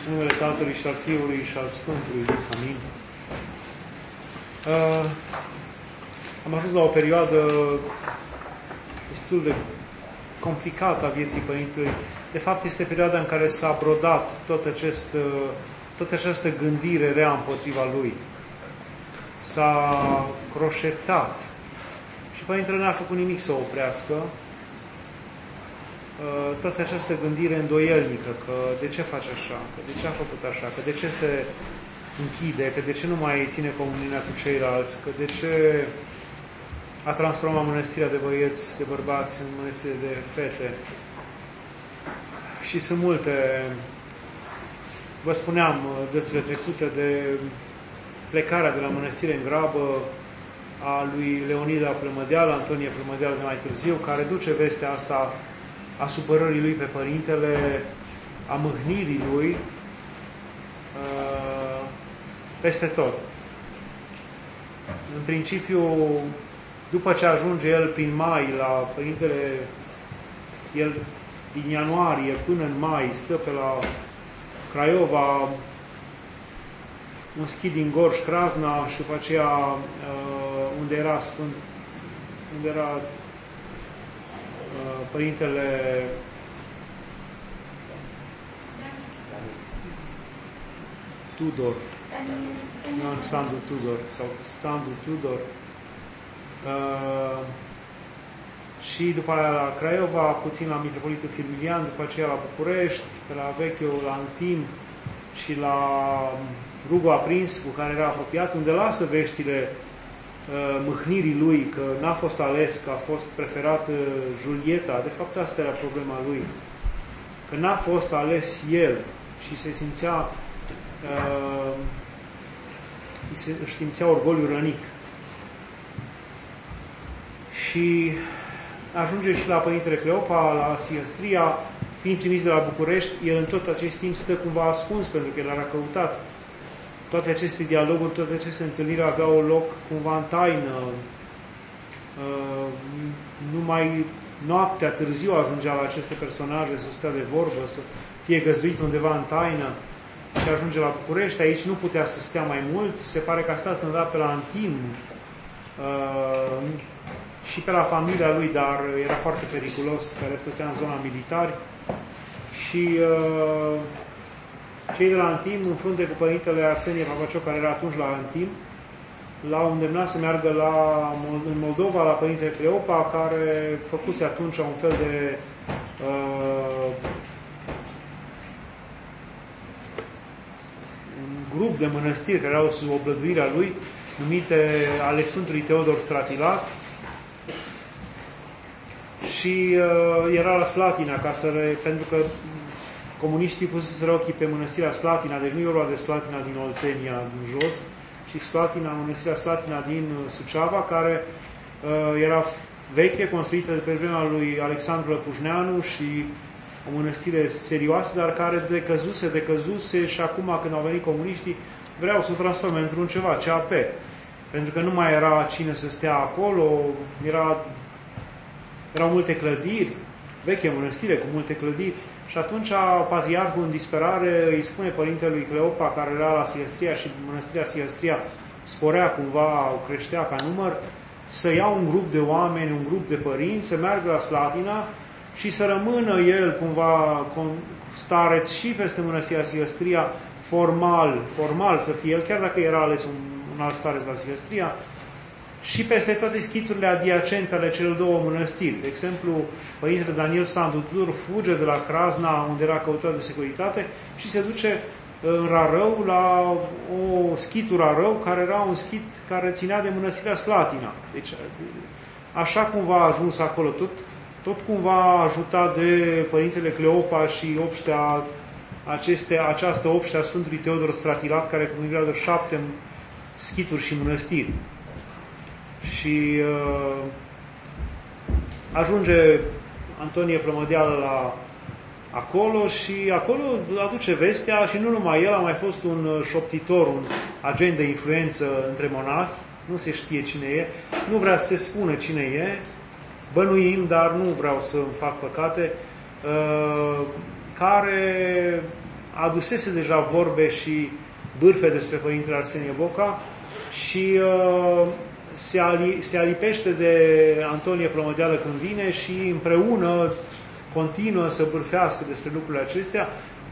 În numele Tatălui și al Fiului și al Sfântului Duh. Amin. Am ajuns la o perioadă destul de complicată a vieții Părintelui. De fapt, este perioada în care s-a brodat toată această gândire rea împotriva lui. S-a croșetat. Și Părintele n-a făcut nimic să o oprească. Toată această gândire îndoielnică, că de ce face așa, că de ce a făcut așa, că de ce se închide, că de ce nu mai ține comuniunea cu ceilalți, că de ce a transformat mănăstirea de băieți, de bărbați în mănăstire de fete. Și sunt multe, vă spuneam dățile trecute, de plecarea de la mănăstire în grabă a lui Leonida Plămădeală, Antonie Plămădeală de mai târziu, care duce vestea asta a supărării lui pe Părintele, a mâhnirii lui peste tot. În principiu, după ce ajunge el prin mai la Părintele, el din ianuarie până în mai stă pe la Craiova, un schid din Gorj, Crasna, și după aceea unde era Părintele Tudor, Ioan Sandu Tudor, sau Sandu Tudor, și după aia la Craiova, puțin la Mitropolitul Firmilian, după aceea la București, pe la Vechiul, la Antim și la Rugul Aprins, cu care era apropiat, unde lasă veștile mâhnirii lui, că n-a fost ales, că a fost preferat Julieta. De fapt, asta era problema lui. Că n-a fost ales el și se simțea își simțea orgoliu rănit. Și ajunge și la Părintele Cleopa, la Silăstria, fiind trimis de la București, el în tot acest timp stă cumva ascuns, pentru că el era căutat. Toate aceste dialoguri, toate aceste întâlniri aveau loc cumva în taină. Numai noaptea târziu ajungea la aceste personaje să stea de vorbă, să fie găzduit undeva în taină și ajunge la București. Aici nu putea să stea mai mult. Se pare că a stat undeva pe la Antim și pe la familia lui, dar era foarte periculos, care stătea în zona militari. Și cei de la Antim, în frunte cu Părintele Arsenie Papacioc, care era atunci la Antim, l-au îndemnat să meargă în Moldova, la Părintele Cleopa, care făcuse atunci un fel de un grup de mănăstiri care erau sub oblăduirea lui, numite ale Sfântului Teodor Stratilat, și era la Slatina, pentru că comuniștii puseseră ochii pe mănăstirea Slatina, deci nu e vorba de Slatina din Oltenia, din jos, ci mănăstirea Slatina din Suceava, care era veche, construită de pe vremea lui Alexandru Lăpușneanu și o mănăstire serioasă, dar care decăzuse și acum, când au venit comuniștii, vreau să o transforme într-un ceva, CAP. Pentru că nu mai era cine să stea acolo, erau multe clădiri, veche mănăstire cu multe clădiri. Și atunci patriarhul, în disperare, îi spune Părintelui Cleopa, care era la Silăstria și mănăstirea Silăstria sporea cumva, creștea ca număr, să ia un grup de oameni, un grup de părinți, să meargă la Slatina și să rămână el cumva stareț și peste mănăstirea Silăstria, formal să fie el, chiar dacă era ales un alt stareț la Silăstria, și peste toate schiturile adiacente ale celor două mănăstiri. De exemplu, Părintele Daniel Sandu Tudor fuge de la Crasna, unde era căutat de securitate, și se duce în Rarău, la o schitul Rarău, care era un schit care ținea de mănăstirea Slatina. Deci, așa cumva a ajuns acolo, tot cumva ajutat de Părintele Cleopa și această obște a Sfântului Teodor Stratilat, care cununează 7 schituri și mănăstiri. Și ajunge Antonie Plămădeală acolo și acolo aduce vestea, și nu numai el, a mai fost un șoptitor, un agent de influență între monahi, nu se știe cine e, nu vrea să se spună cine e, bănuim, dar nu vreau să îmi fac păcate, care adusese deja vorbe și bârfe despre Părintele Arsenie Boca și se alipește de Antonie Plămădeală când vine și împreună continuă să bârfească despre lucrurile acestea,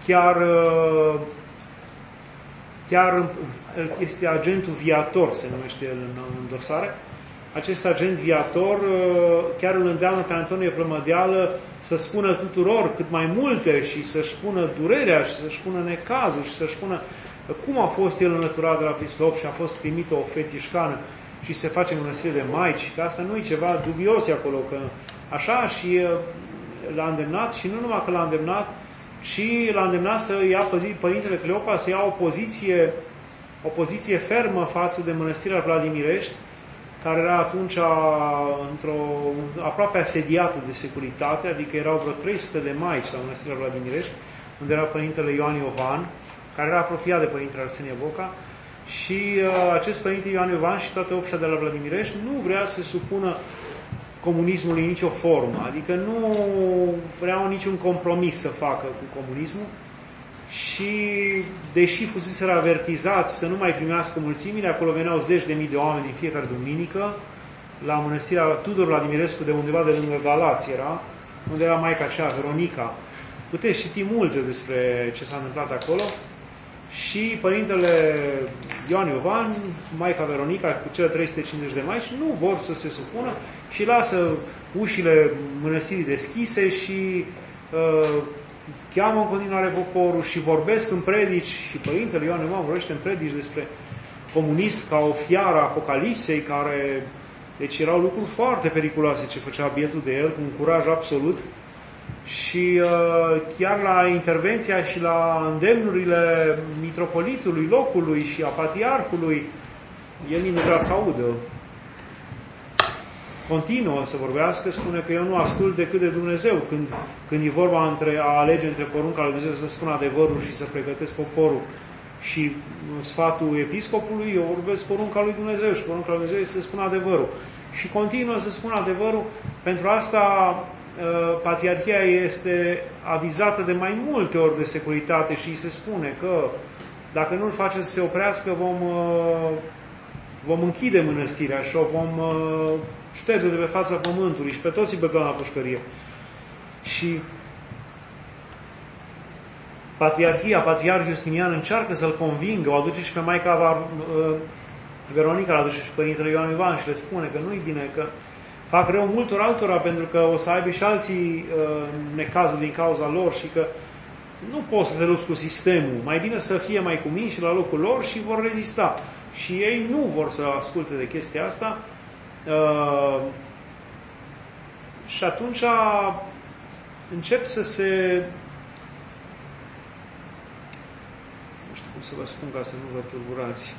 chiar este agentul viator, se numește el în dosare. Acest agent viator chiar îl îndeamnă pe Antonie Plămădeală să spună tuturor cât mai multe și să-și spună durerea și să-și spună necazul și să-și spună cum a fost el înlăturat de la Prislop și a fost primit o fetișcană și se face mănăstire de maici, că asta nu e ceva dubios acolo, că așa și l-a îndemnat și nu numai că l-a îndemnat, ci l-a îndemnat să ia Părintele Cleopa să ia o poziție fermă față de mănăstirea Vladimirești, care era atunci aproape asediată de securitate, adică erau vreo 300 de maici la mănăstirea Vladimirești, unde era Părintele Ioan Iovan, care era apropiat de Părintele Arsenie Boca, și acest Părinte Ioan Iovan și toate obștea de la Vladimirești nu vrea să se supună comunismului în nicio formă, adică nu vreau niciun compromis să facă cu comunismul și, deși fuseseră avertizați să nu mai primească mulțimile, acolo veneau zeci de mii de oameni în fiecare duminică, la mănăstirea Tudor Vladimirescu, de undeva de lângă Galați era, unde era maica aceea, Veronica. Puteți citi multe despre ce s-a întâmplat acolo. Și Părintele Ioan Iovan, maica Veronica, cu cele 350 de maici, nu vor să se supună și lasă ușile mănăstirii deschise și cheamă în continuare poporul și vorbesc în predici și Părintele Ioan Iovan vorbește în predici despre comunism ca o fiară a Apocalipsei, care, deci erau lucruri foarte periculoase ce făcea bietul de el, cu un curaj absolut. Și chiar la intervenția și la îndemnurile mitropolitului locului și a patriarhului, el nu vrea să audă. Continuă să vorbească, spune că eu nu ascult decât de Dumnezeu. Când e vorba a alege între porunca lui Dumnezeu să spună adevărul și să pregătesc poporul și sfatul episcopului, eu vorbesc porunca lui Dumnezeu și porunca lui Dumnezeu este să spună adevărul. Și continuă să spună adevărul. Pentru asta Patriarhia este avizată de mai multe ori de securitate și se spune că dacă nu-l face să se oprească, vom închide mănăstirea și o vom șterge de pe fața pământului și pe toți îi băgăm la pușcărie. Și Patriarhul Justinian încearcă să-l convingă, o aduce și pe maica Veronica, l-aduce și Părintele Ioan Iovan și le spune că nu-i bine, că fac rău multor altora pentru că o să aibă și alții necazul din cauza lor și că nu poți să te lupți cu sistemul. Mai bine să fie mai cuminși la locul lor și vor rezista. Și ei nu vor să asculte de chestia asta. Și atunci încep să se... Nu știu cum să vă spun ca să nu vă tulburați.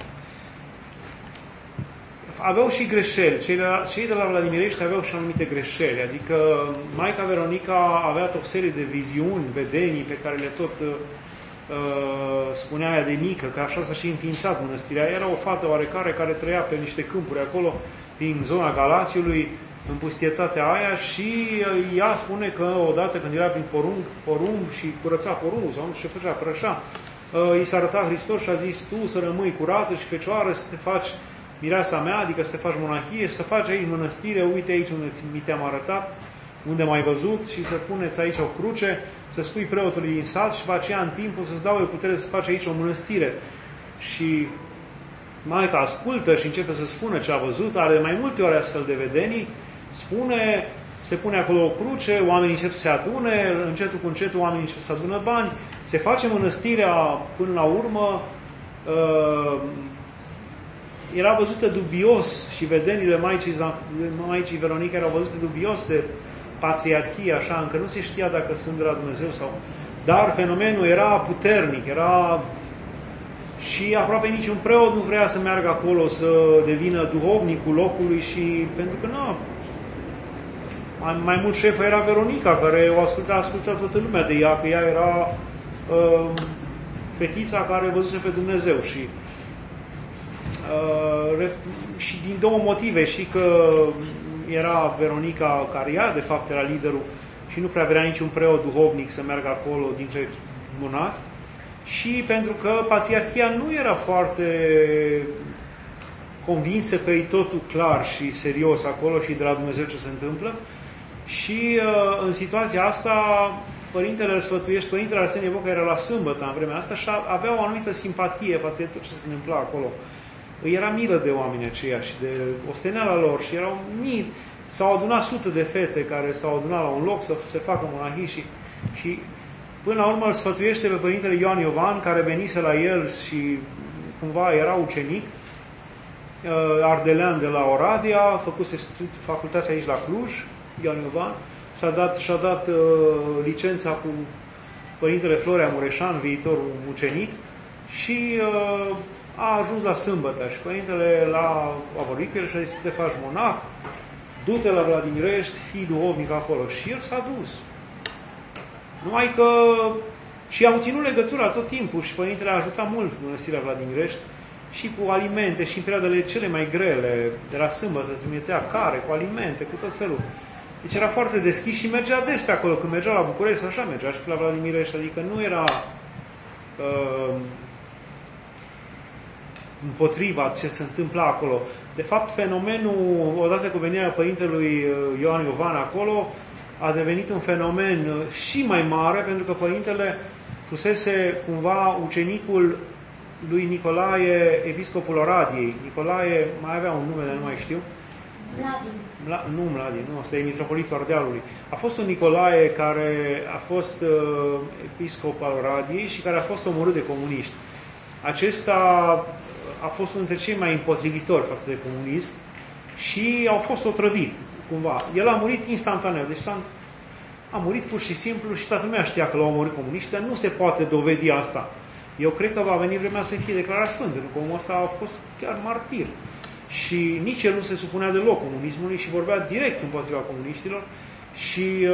Aveau și greșeli. Cei de la Vladimirești aveau și anumite greșeli. Adică maica Veronica avea o serie de viziuni, vedenii pe care le tot spunea ea de mică, că așa s-a și înființat mănăstirea. Era o fată oarecare care trăia pe niște câmpuri acolo, din zona Galațiului, în pustietatea aia, și ea spune că odată când era prin porumb și curăța porumbul sau nu știu ce făcea, prășa, i s-a arătat Hristos și a zis: tu să rămâi curată și fecioară, să te faci mireasa mea, adică să te faci monahie, să faci aici mănăstire, uite aici unde mi te-am arătat, unde m-ai văzut, și să puneți aici o cruce, să spui preotului din sat și după aceea în timpul să-ți dau eu putere să faci aici o mănăstire. Și maica ascultă și începe să spună ce a văzut, are mai multe ori astfel de vedenii, spune, se pune acolo o cruce, oamenii încep să se adune, încetul cu încetul oamenii încep să adună bani, se face mănăstirea până la urmă. Era văzută dubios și vedenile Maicii Veronica erau văzute dubios de patriarhie, așa, încă nu se știa dacă sunt de la Dumnezeu sau... Dar fenomenul era puternic, era... Și aproape niciun preot nu vrea să meargă acolo să devină duhovnicul locului și... Pentru că nu... Mai mult șefă era Veronica, care o asculta toată lumea de ea, că ea era fetița care văzuse pe Dumnezeu și... și din două motive, și că era Veronica care ea de fapt era liderul și nu prea vrea niciun preot duhovnic să meargă acolo dintre monahi, și pentru că Patriarhia nu era foarte convinsă că e totul clar și serios acolo și de la Dumnezeu ce se întâmplă. Și în situația asta, Părintele Arsenie Boca era la sâmbătă în vremea asta și avea o anumită simpatie față de tot ce se întâmpla acolo. Îi era milă de oameni aceia și de osteneala lor și erau mii. S-au adunat sute de fete care s-au adunat la un loc să se facă monahii și până la urmă îl sfătuiește pe Părintele Ioan Iovan, care venise la el și cumva era ucenic, ardelean de la Oradea, făcuse facultatea aici la Cluj, Ioan Iovan, și-a dat licența cu Părintele Florea Mureșan, viitorul ucenic, și a ajuns la sâmbătă și Părintele a vorbit cu el și a zis: tu te faci monah, du-te la Vladimirești, fii duhovnic acolo. Și el s-a dus. Numai că și au ținut legătura tot timpul și Părintele a ajutat mult Mănăstirea Vladimirești și cu alimente și în perioadele cele mai grele, de la sâmbătă trimitea care, cu alimente, cu tot felul. Deci era foarte deschis și mergea des pe acolo. Când mergea la București, așa mergea și la Vladimirești, adică nu era împotriva ce se întâmpla acolo. De fapt, fenomenul, odată cu venirea Părintelui Ioan Iovan acolo, a devenit un fenomen și mai mare, pentru că Părintele fusese cumva ucenicul lui Nicolae, episcopul Oradiei. Nicolae mai avea un nume, dar nu mai știu. Mladin, ăsta e mitropolitul Ardealului. A fost un Nicolae care a fost episcop al Oradiei și care a fost omorât de comuniști. Acesta a fost unul dintre cei mai împotrivitori față de comunism și au fost otrăvit, cumva. El a murit instantaneu, deci a murit pur și simplu și toată lumea știa că l-au omorât comuniști, dar nu se poate dovedi asta. Eu cred că va veni vremea să fie declarat sfânt, pentru că omul ăsta a fost chiar martir. Și nici el nu se supunea deloc comunismului și vorbea direct împotriva comuniștilor. Și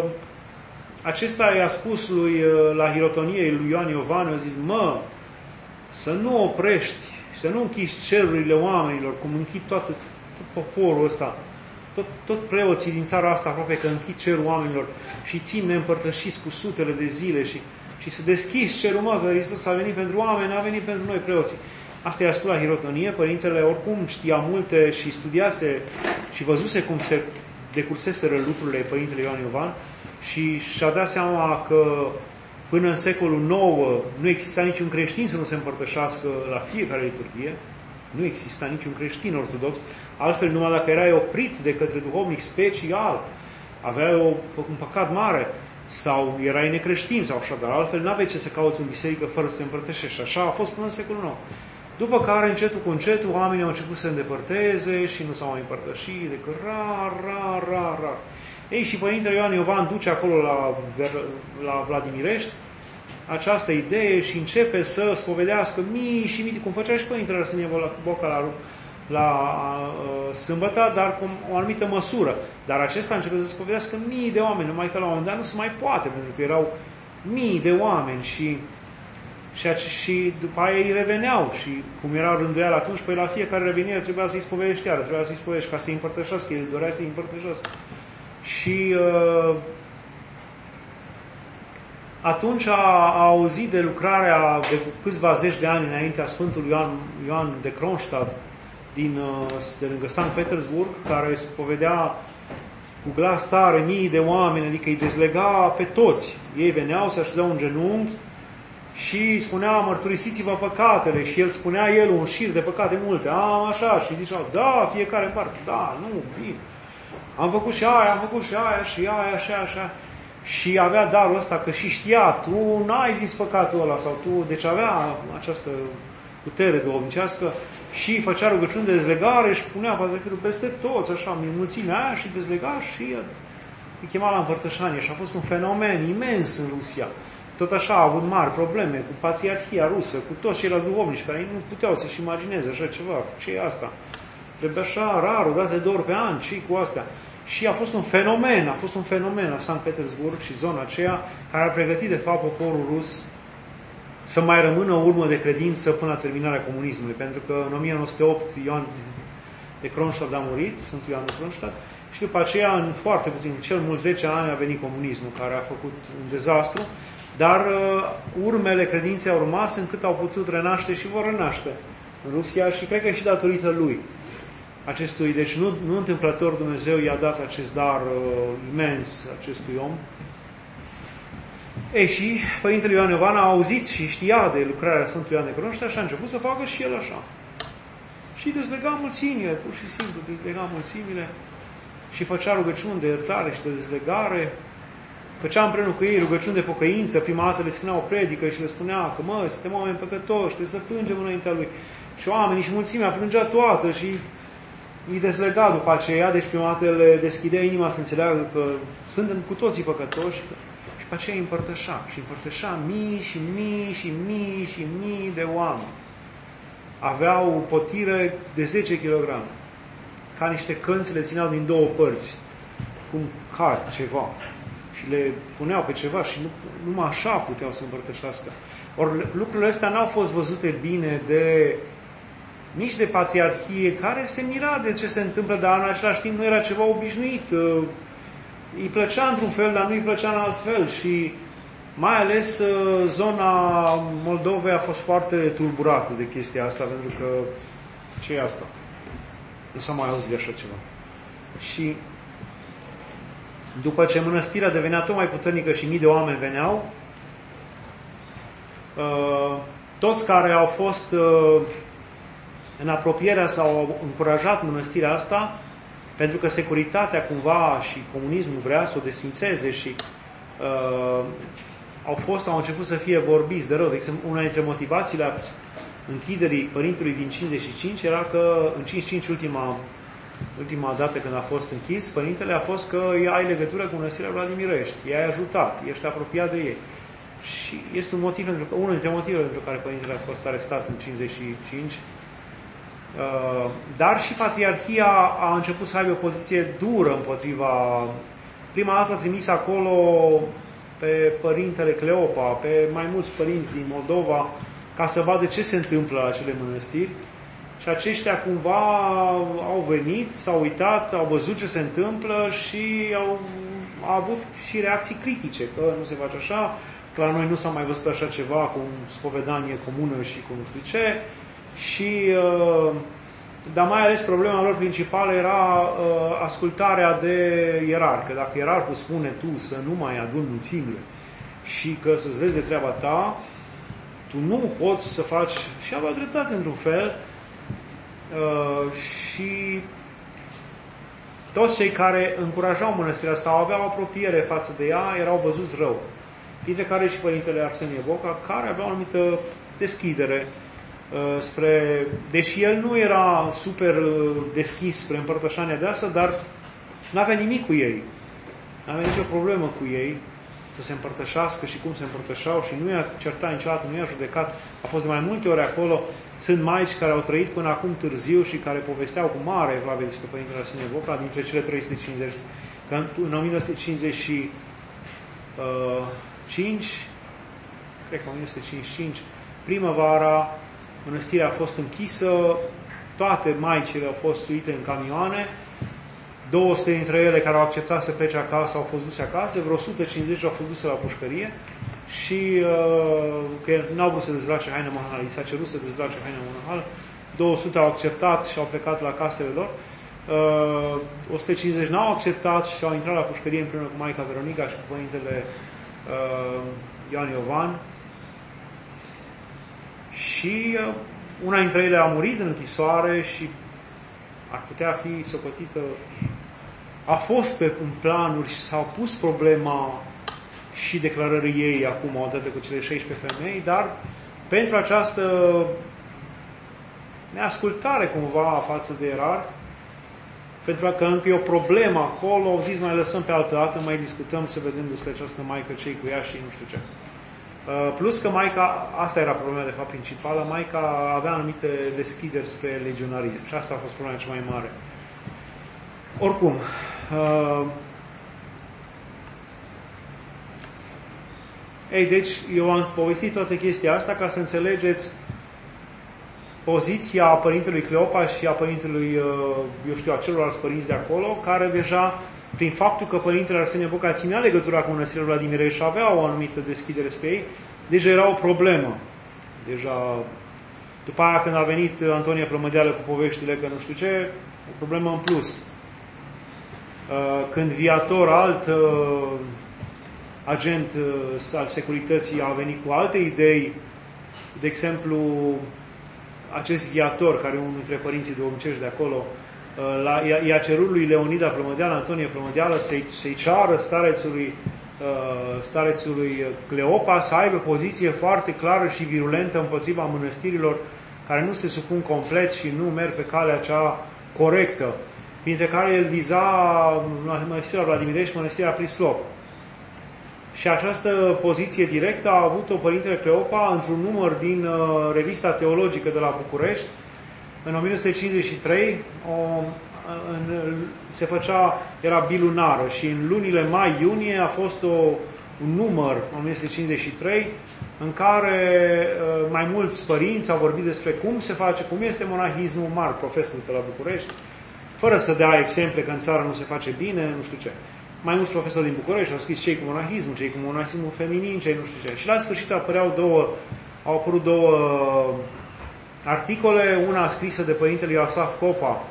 acesta i-a spus la hirotoniei lui Ioan Iovan, a zis: mă, să nu oprești, să nu închizi cerurile oamenilor, cum închid tot poporul ăsta, tot preoții din țara asta aproape că închid cerul oamenilor și țin neîmpărtășiți cu sutele de zile și să deschizi cerul, mă, că Hristos a venit pentru oameni, a venit pentru noi preoții. Asta i-a spus la hirotonie. Părintele oricum știa multe și studiase și văzuse cum se decurseseră lucrurile Părintele Ioan Iovan și și-a dat seama că până în secolul IX nu exista niciun creștin să nu se împărtășească la fiecare liturghie. Nu exista niciun creștin ortodox. Altfel, numai dacă erai oprit de către duhovnic special, aveai un păcat mare, sau erai necreștin, sau așa, dar altfel n-aveai ce să cauți în biserică fără să te împărtășești. Așa a fost până în secolul IX. După care, încetul cu încetul, oamenii au început să se îndepărteze și nu s-au mai împărtășit, decât rar. Ei, și Părintele Ioan Iovan duce acolo la Vladimirești această idee și începe să spovedească mii și mii, cum făcea și Părintele Arsenie Boca la sâmbătă, dar cu o anumită măsură. Dar acesta începe să spovedească mii de oameni, numai că la un moment dat nu se mai poate, pentru că erau mii de oameni și după aia ei reveneau și cum era rânduială atunci, păi la fiecare revenire trebuia să-i spovedești iară, trebuia să-i spovedești ca să-i împărtășească, el dorea să-i împărtășească. Și atunci a auzit de lucrarea de câțiva zeci de ani înainte a Sfântului Ioan de Kronstadt de lângă Sankt Petersburg, care spovedea cu glas tare mii de oameni, adică îi dezlega pe toți. Ei veneau, se așezau în genunchi și spunea: mărturisiți-vă păcatele. Și el spunea un șir de păcate multe. Așa. Și zicea: da, fiecare în parte. Da, nu, bine. Am făcut și aia și așa. Și avea darul ăsta că și știa, tu n-ai zis păcatul ăla sau tu, deci avea această putere duhovnicească și făcea rugăciuni de dezlegare și punea Patriarhul peste toți, așa, mulțimea aia și dezlega și îi chema la împărtășanie și a fost un fenomen imens în Rusia. Tot așa a avut mari probleme cu Patriarhia rusă, cu toți ceilalți duhovnici care nu puteau să-și imagineze așa ceva. Ce e asta? Trebuie așa rar, o dată de ori pe an, și cu astea. Și a fost un fenomen la Sankt Petersburg și zona aceea care a pregătit de fapt poporul rus să mai rămână o urmă de credință până la terminarea comunismului. Pentru că în 1908 Ioan de Kronstadt a murit, Sfântul Ioan de Kronstadt, și după aceea, în foarte puțin, cel mult 10 ani, a venit comunismul, care a făcut un dezastru. Dar urmele credinței au rămas încât au putut renaște și vor renaște în Rusia și cred că și datorită lui. Acestui, deci nu întâmplător Dumnezeu i-a dat acest dar imens acestui om. Ei, și Părintele Ioan Iovan a auzit și știa de lucrarea Sfântului Ioan de Crunoștea și a început să facă și el așa. Și dezlega mulțimile, pur și simplu dezlega mulțimile și făcea rugăciuni de iertare și de dezlegare. Făcea împreună cu ei rugăciuni de pocăință. Prima dată le spunea o predică și le spunea că suntem oameni păcătoși, trebuie să plângem înaintea lui. Și oamenii și mulțimea plângea toată și îi dezlega după aceea, deci prima dată le deschidea inima să înțeleagă că suntem cu toții păcătoși și după aceea îi împărtășa. Și împărtășa mii și mii și mii și mii de oameni. Aveau potire de 10 kg. Ca niște cănți le țineau din două părți. Cum car ceva. Și le puneau pe ceva și numai așa puteau să împărtășească. Ori lucrurile astea n-au fost văzute bine nici de patriarhie, care se mira de ce se întâmplă, dar în același timp nu era ceva obișnuit. Îi plăcea într-un fel, dar nu îi plăcea în alt fel. Și mai ales zona Moldovei a fost foarte tulburată de chestia asta, pentru că ce e asta? Nu s-a mai auzit de așa ceva. Și după ce mănăstirea devenea tot mai puternică și mii de oameni veneau, toți care au fost în apropierea sau au încurajat mănăstirea asta, pentru că securitatea cumva și comunismul vrea să o desfințeze și au început să fie vorbiți de rău. De exemplu, una dintre motivațiile a închiderii părintelui din 55 era că în 55 ultima dată când a fost închis, părintele a fost că ai legătură cu mănăstirea Vladimirești, i-ai ajutat, ești apropiat de ei. Și este un motiv unul dintre motivele pentru care părintele a fost arestat în 55. Dar și Patriarhia a început să aibă o poziție dură împotriva. Prima dată a trimis acolo pe părintele Cleopa, pe mai mulți părinți din Moldova, ca să vadă ce se întâmplă la acele mănăstiri. Și aceștia cumva au venit, s-au uitat, au văzut ce se întâmplă și au avut și reacții critice, că nu se face așa, că la noi nu s-a mai văzut așa ceva cu spovedanie comună și cu nu știu ce. Și, dar mai ales problema lor principală era ascultarea de ierarh. Că dacă ierarhul spune tu să nu mai aduni mulțimile și că să-ți vezi de treaba ta, tu nu poți să faci, și avea dreptate într-un fel, și toți cei care încurajau mănăstirea sau aveau apropiere față de ea erau văzuți rău. Dintre care și Părintele Arsenie Boca, care avea o anumită deschidere deși el nu era super deschis spre împărtășania de asta, dar n-avea nimic cu ei. N-avea nicio problemă cu ei să se împărtășească și cum se împărtășeau și nu i-a certat niciodată, nu i-a judecat. A fost de mai multe ori acolo. Sunt maici care au trăit până acum târziu și care povesteau cu mare evlavie despre Părintele Arsenie Boca, dintre cele 350, că în 1955, cred că 1955, primăvara, mănăstirea a fost închisă, toate maicile au fost suite în camioane, 200 dintre ele care au acceptat să plece acasă au fost duse acasă, vreo 150 au fost duse la pușcărie și că n-au vrut să dezbrace haină monahală, i s-a cerut să dezbrace haină monahală, 200 au acceptat și au plecat la casele lor, 150 n-au acceptat și au intrat la pușcărie împreună cu Maica Veronica și cu Părintele Ioan Iovan. Și una dintre ele a murit în închisoare și ar putea fi socotită. A fost în planuri și s-au pus problema și declarării ei acum, odată cu cele 16 femei, dar pentru această neascultare cumva față de ierarh, pentru că încă e o problemă acolo, au zis mai lăsăm pe altă dată, mai discutăm să vedem despre această maică, ce-i cu ea și nu știu ce. Plus că Maica, asta era problema de fapt principală, Maica avea anumite deschideri spre legionarism și asta a fost problema cea mai mare. Oricum, deci eu am povestit toată chestia asta ca să înțelegeți poziția Părintelui Cleopa și a Părintelui, a celorlalți părinți de acolo, care deja prin faptul că Părintele Arsenie Boca ținea legătura cu Mănăstirea Vladimirești și avea o anumită deschidere spre ei, deja era o problemă. Deja, după aia când a venit Antonie Plămădeală cu poveștile că nu știu ce, o problemă în plus. Când Viator, alt agent al securității, a venit cu alte idei, de exemplu, acest Viator, care e unul dintre părinții duhovnicești de acolo, i-a cerut lui Leonida Plămădeală, Antonie Plămădeală, să-i ceară starețului Cleopa să aibă poziție foarte clară și virulentă împotriva mănăstirilor care nu se supun complet și nu merg pe calea cea corectă, printre care el viza Mănăstirea Vladimirești și Mănăstirea Prislop. Și această poziție directă a avut-o Părintele Cleopa într-un număr din Revista Teologică de la București. În 1953 se făcea, era bilunară și în lunile mai-iunie a fost un număr, 1953, în care mai mulți părinți au vorbit despre cum se face, cum este monahismul, mari profesori de la București, fără să dea exemple că în țară nu se face bine, nu știu ce. Mai mulți profesori din București au scris cei cu monahismul, cei cu monahismul feminin, cei nu știu ce. Și la sfârșit au apărut două articole, una scrisă de Părintele Iosaf Copa,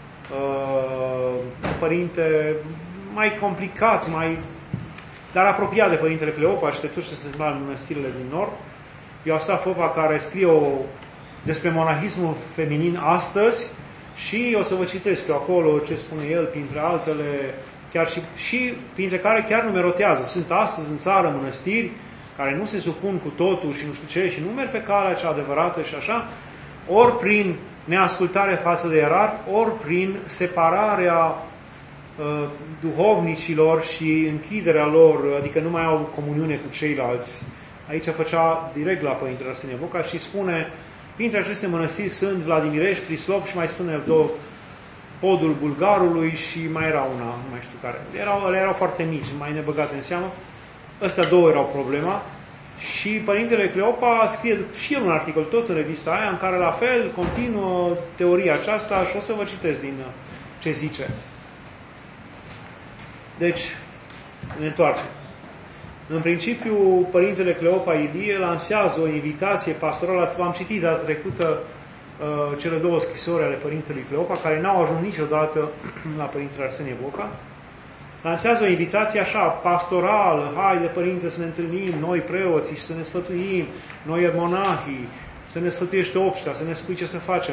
un părinte mai complicat, dar apropiat de Părintele Cleopa și de tot ce se întâmplă în mănăstirile din Nord. Iosaf Copa, care scrie despre monahismul feminin astăzi și o să vă citesc eu acolo ce spune el, printre altele, chiar și printre care chiar numerotează. Sunt astăzi în țară mănăstiri care nu se supun cu totul și nu știu ce și nu merg pe calea cea adevărată și așa, ori prin neascultare față de ierar, ori prin separarea duhovnicilor și închiderea lor, adică nu mai au comuniune cu ceilalți. Aici făcea direct la Părintele Arsenie Boca și spune, printre aceste mănăstiri sunt Vladimirești, Prislop și mai spune Podul Bulgarului și mai era una, nu mai știu care. Erau foarte mici, mai nebăgate în seamă. Astea două erau problema. Și Părintele Cleopa scrie și el un articol tot în revista aia, în care la fel continuă teoria aceasta și o să vă citesc din ce zice. Deci, ne întoarcem. În principiu, Părintele Cleopa Ilie lansează o invitație pastorală. V-am citit data trecută cele două scrisori ale Părintelui Cleopa, care n-au ajuns niciodată la Părintele Arsenie Boca. Lansează o invitație așa, pastorală, haide Părinte să ne întâlnim, noi preoții și să ne sfătuim, noi monahii, să ne sfătuiești obștea, să ne spui ce să facem.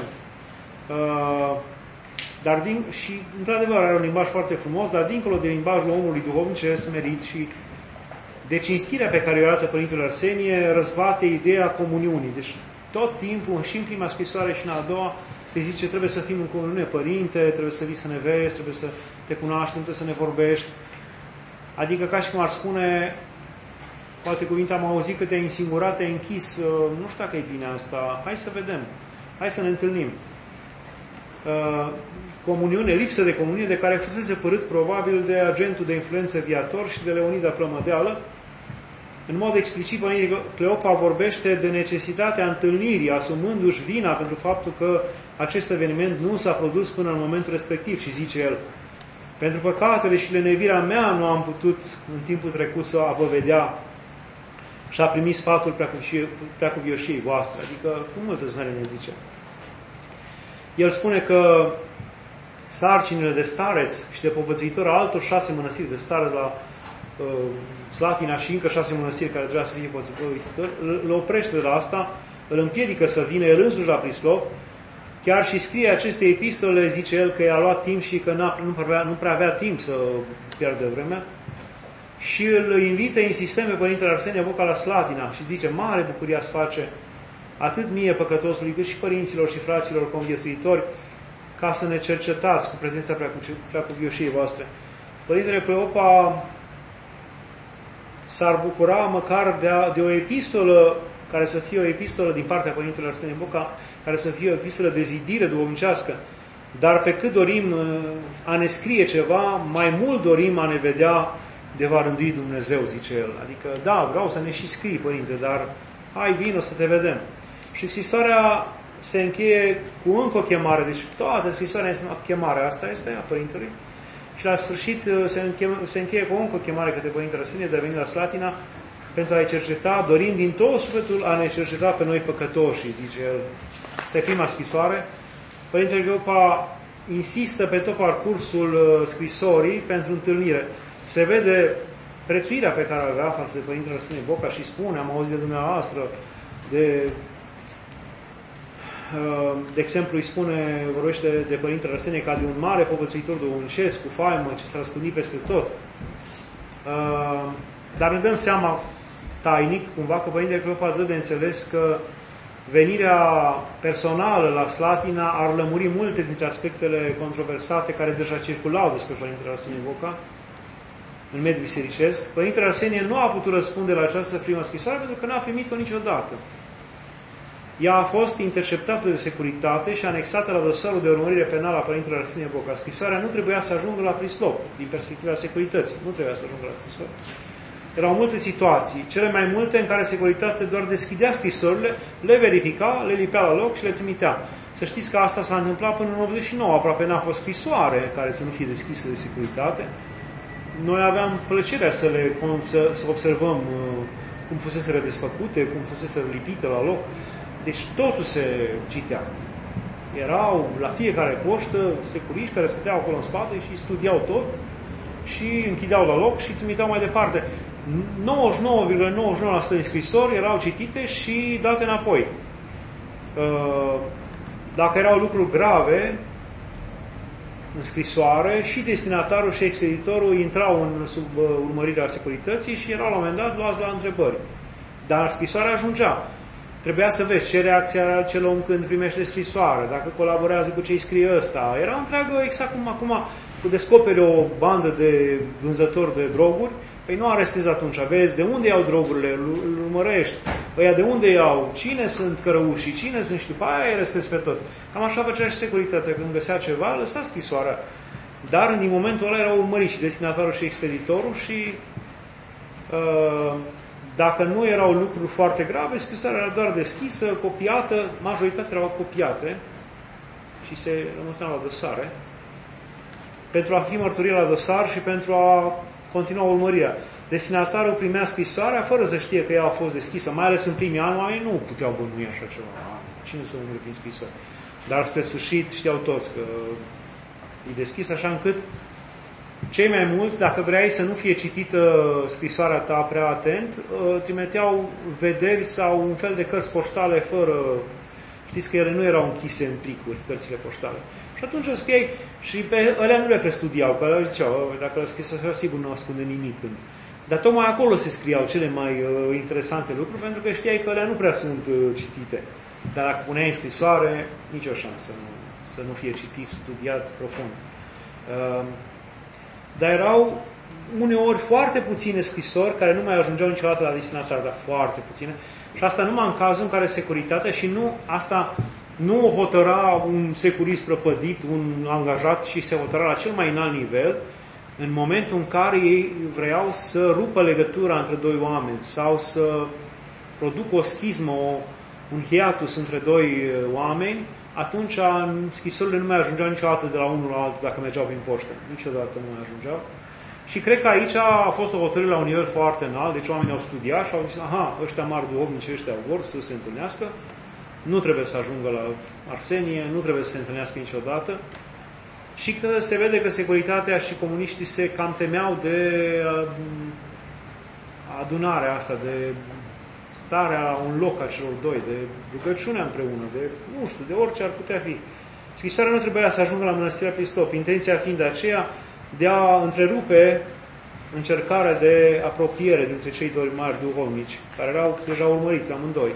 Și într-adevăr are un limbaj foarte frumos, dar dincolo de limbajul omului duhovnic este merit și de cinstirea pe care o arată Părintele Arsenie răzbate ideea comuniunii. Deci tot timpul, și în prima scrisoare și în a doua, se zice trebuie să fim în comuniune, Părinte, trebuie să vii să ne vezi, trebuie să te cunoaștem, trebuie să ne vorbești. Adică ca și cum ar spune, poate cuvinte am auzit că te-ai însingurat, te-ai închis, nu știu dacă e bine asta, hai să vedem, hai să ne întâlnim. Comuniune, lipsă de comuniune, de care fusese părât probabil de agentul de influență Viator și de Leonida Plămădeală. În mod explicit, Părintele Cleopa vorbește de necesitatea întâlnirii, asumându-și vina pentru faptul că acest eveniment nu s-a produs până în momentul respectiv și zice el, pentru păcatele și lenevirea mea nu am putut în timpul trecut să vă vedea și a primit sfatul preacuvioșiei voastre. Adică, cu multă smerenie zice. El spune că sarcinile de stareț și de povățuitor a altor 6 mănăstiri de stareț la Slatina și încă 6 mănăstiri care trebuia să fie povățuitori, îl oprește de la asta, îl împiedică să vină el însuși la Prislop, chiar și scrie aceste epistole, zice el că i-a luat timp și că nu prea avea timp să pierdă vremea, și îl invită insistent pe Părintele Arsenie Boca la Slatina și zice, mare bucuria îți face atât mie păcătosului, cât și părinților și fraților conviețuitori, ca să ne cercetați cu prezența preacuvioșiei voastre. Părintele Cleopa s-ar bucura măcar de o epistolă care să fie o epistolă din partea Părintelui Arsenie Boca, care să fie o epistolă de zidire duhovnicească. Dar pe cât dorim a ne scrie ceva, mai mult dorim a ne vedea de va rândui Dumnezeu, zice el. Adică, da, vreau să ne și scrii, Părinte, dar hai, vino să te vedem. Și scrisoarea se încheie cu încă o chemare. Deci toată scrisoarea este o chemare. Asta este a Părintelui. și la sfârșit se încheie cu încă o chemare către Părintele Arsenie de a veni la Slatina pentru a-i cerceta, dorind din tot sufletul a ne cerceta pe noi păcătoși, zice el. Asta e prima scrisoare. Părintele Cleopa insistă pe tot parcursul scrisorii pentru întâlnire. Se vede prețuirea pe care o avea față de Părintele Arsenie Boca și spune, am auzit de dumneavoastră, de exemplu îi spune, vorbește de Părintele Arsenie ca de un mare povățuitor duhovnicesc, cu faimă, ce s-a răspândit peste tot. Dar ne dăm seama tainic, cumva, că Părintele Cleopa dă de înțeles că venirea personală la Slatina ar lămuri multe dintre aspectele controversate care deja circulau despre Părintele Arsenie Boca în mediul bisericesc. Părintele Arsenie nu a putut răspunde la această primă scrisoare pentru că n-a primit-o niciodată. Ea a fost interceptată de securitate și anexată la dosarul de urmărire penală a Părintele Arsenie Boca. Scrisoarea nu trebuia să ajungă la prislop, din perspectiva securității. Nu trebuia să ajungă la prislop. Erau multe situații, cele mai multe în care securitatea doar deschidea scrisorile, le verifica, le lipea la loc și le trimitea. Să știți că asta s-a întâmplat până în 89, aproape n-a fost scrisoare care să nu fie deschisă de securitate. Noi aveam plăcerea să observăm cum fusese desfăcute, cum fusese lipite la loc. Deci totul se citea. Erau la fiecare poștă securiști care stăteau acolo în spate și studiau tot și închideau la loc și trimiteau mai departe. 99,99% din scrisori erau citite și date înapoi. Dacă erau lucruri grave în scrisoare, și destinatarul și expeditorul intrau sub urmărirea securității și erau la un moment dat luați la întrebări. Dar scrisoarea ajungea. Trebuia să vezi ce reacție are acel om când primește scrisoare, dacă colaborează cu ce-i scrie ăsta. Era întreagă, exact cum acum, cu descoperi o bandă de vânzători de droguri, păi nu arestezi atunci, vezi de unde iau drogurile, îl urmărești, ăia de unde iau, cine sunt cărăușii, cine sunt și după aia îi arestezi pe toți. Cam așa făcea și securitatea, când găsea ceva, lăsa scrisoarea. Dar din momentul ăla erau urmăriți și destinatarul și expeditorul și dacă nu erau lucruri foarte grave, scrisoarea era doar deschisă, copiată, majoritatea erau copiate și se rămâneau la dosare pentru a fi mărturie la dosar și pentru a continua urmărirea. Destinatarul primea scrisoarea fără să știe că ea a fost deschisă, mai ales în primii ani, oamenii nu puteau bănui așa ceva. Cine să urmări prin scrisoare? Dar spre sfârșit știau toți că e deschis, așa încât cei mai mulți, dacă vrei să nu fie citită scrisoarea ta prea atent, trimiteau vederi sau un fel de cărți poștale fără... Știți că ele nu erau închise în plicuri, cărțile poștale. Și atunci scriei și pe alea nu le prestudiau, că alea ziceau, dacă le scris așa, sigur nu ascunde nimic. Dar tocmai acolo se scriau cele mai interesante lucruri, pentru că știai că alea nu prea sunt citite. Dar dacă puneai în scrisoare, nicio șansă să nu fie citit, studiat profund. Dar erau uneori foarte puține scrisori care nu mai ajungeau niciodată la destinatar, dar foarte puține. Și asta numai în cazul în care securitatea și nu o hotăra un securist prăpădit, un angajat și se hotăra la cel mai înalt nivel în momentul în care ei vreau să rupă legătura între doi oameni sau să producă o schismă, un hiatus între doi oameni, atunci scrisorile nu mai ajungeau niciodată de la unul la altul dacă mergeau prin poștă. Niciodată nu mai ajungeau. Și cred că aici a fost o hotărâre la un nivel foarte înalt, deci oamenii au studiat și au zis, aha, ăștia mari duhovnici, ăștia vor să se întâlnească, nu trebuie să ajungă la Arsenie, nu trebuie să se întâlnească niciodată. Și că se vede că securitatea și comuniștii se cam temeau de adunarea asta, de starea la un loc a celor doi, de rugăciunea împreună, de, nu știu, de orice ar putea fi. Scrisoarea nu trebuia să ajungă la Mănăstirea Pristop, intenția fiind aceea de a întrerupe încercarea de apropiere dintre cei doi mari duhovnici, care erau deja urmăriți amândoi.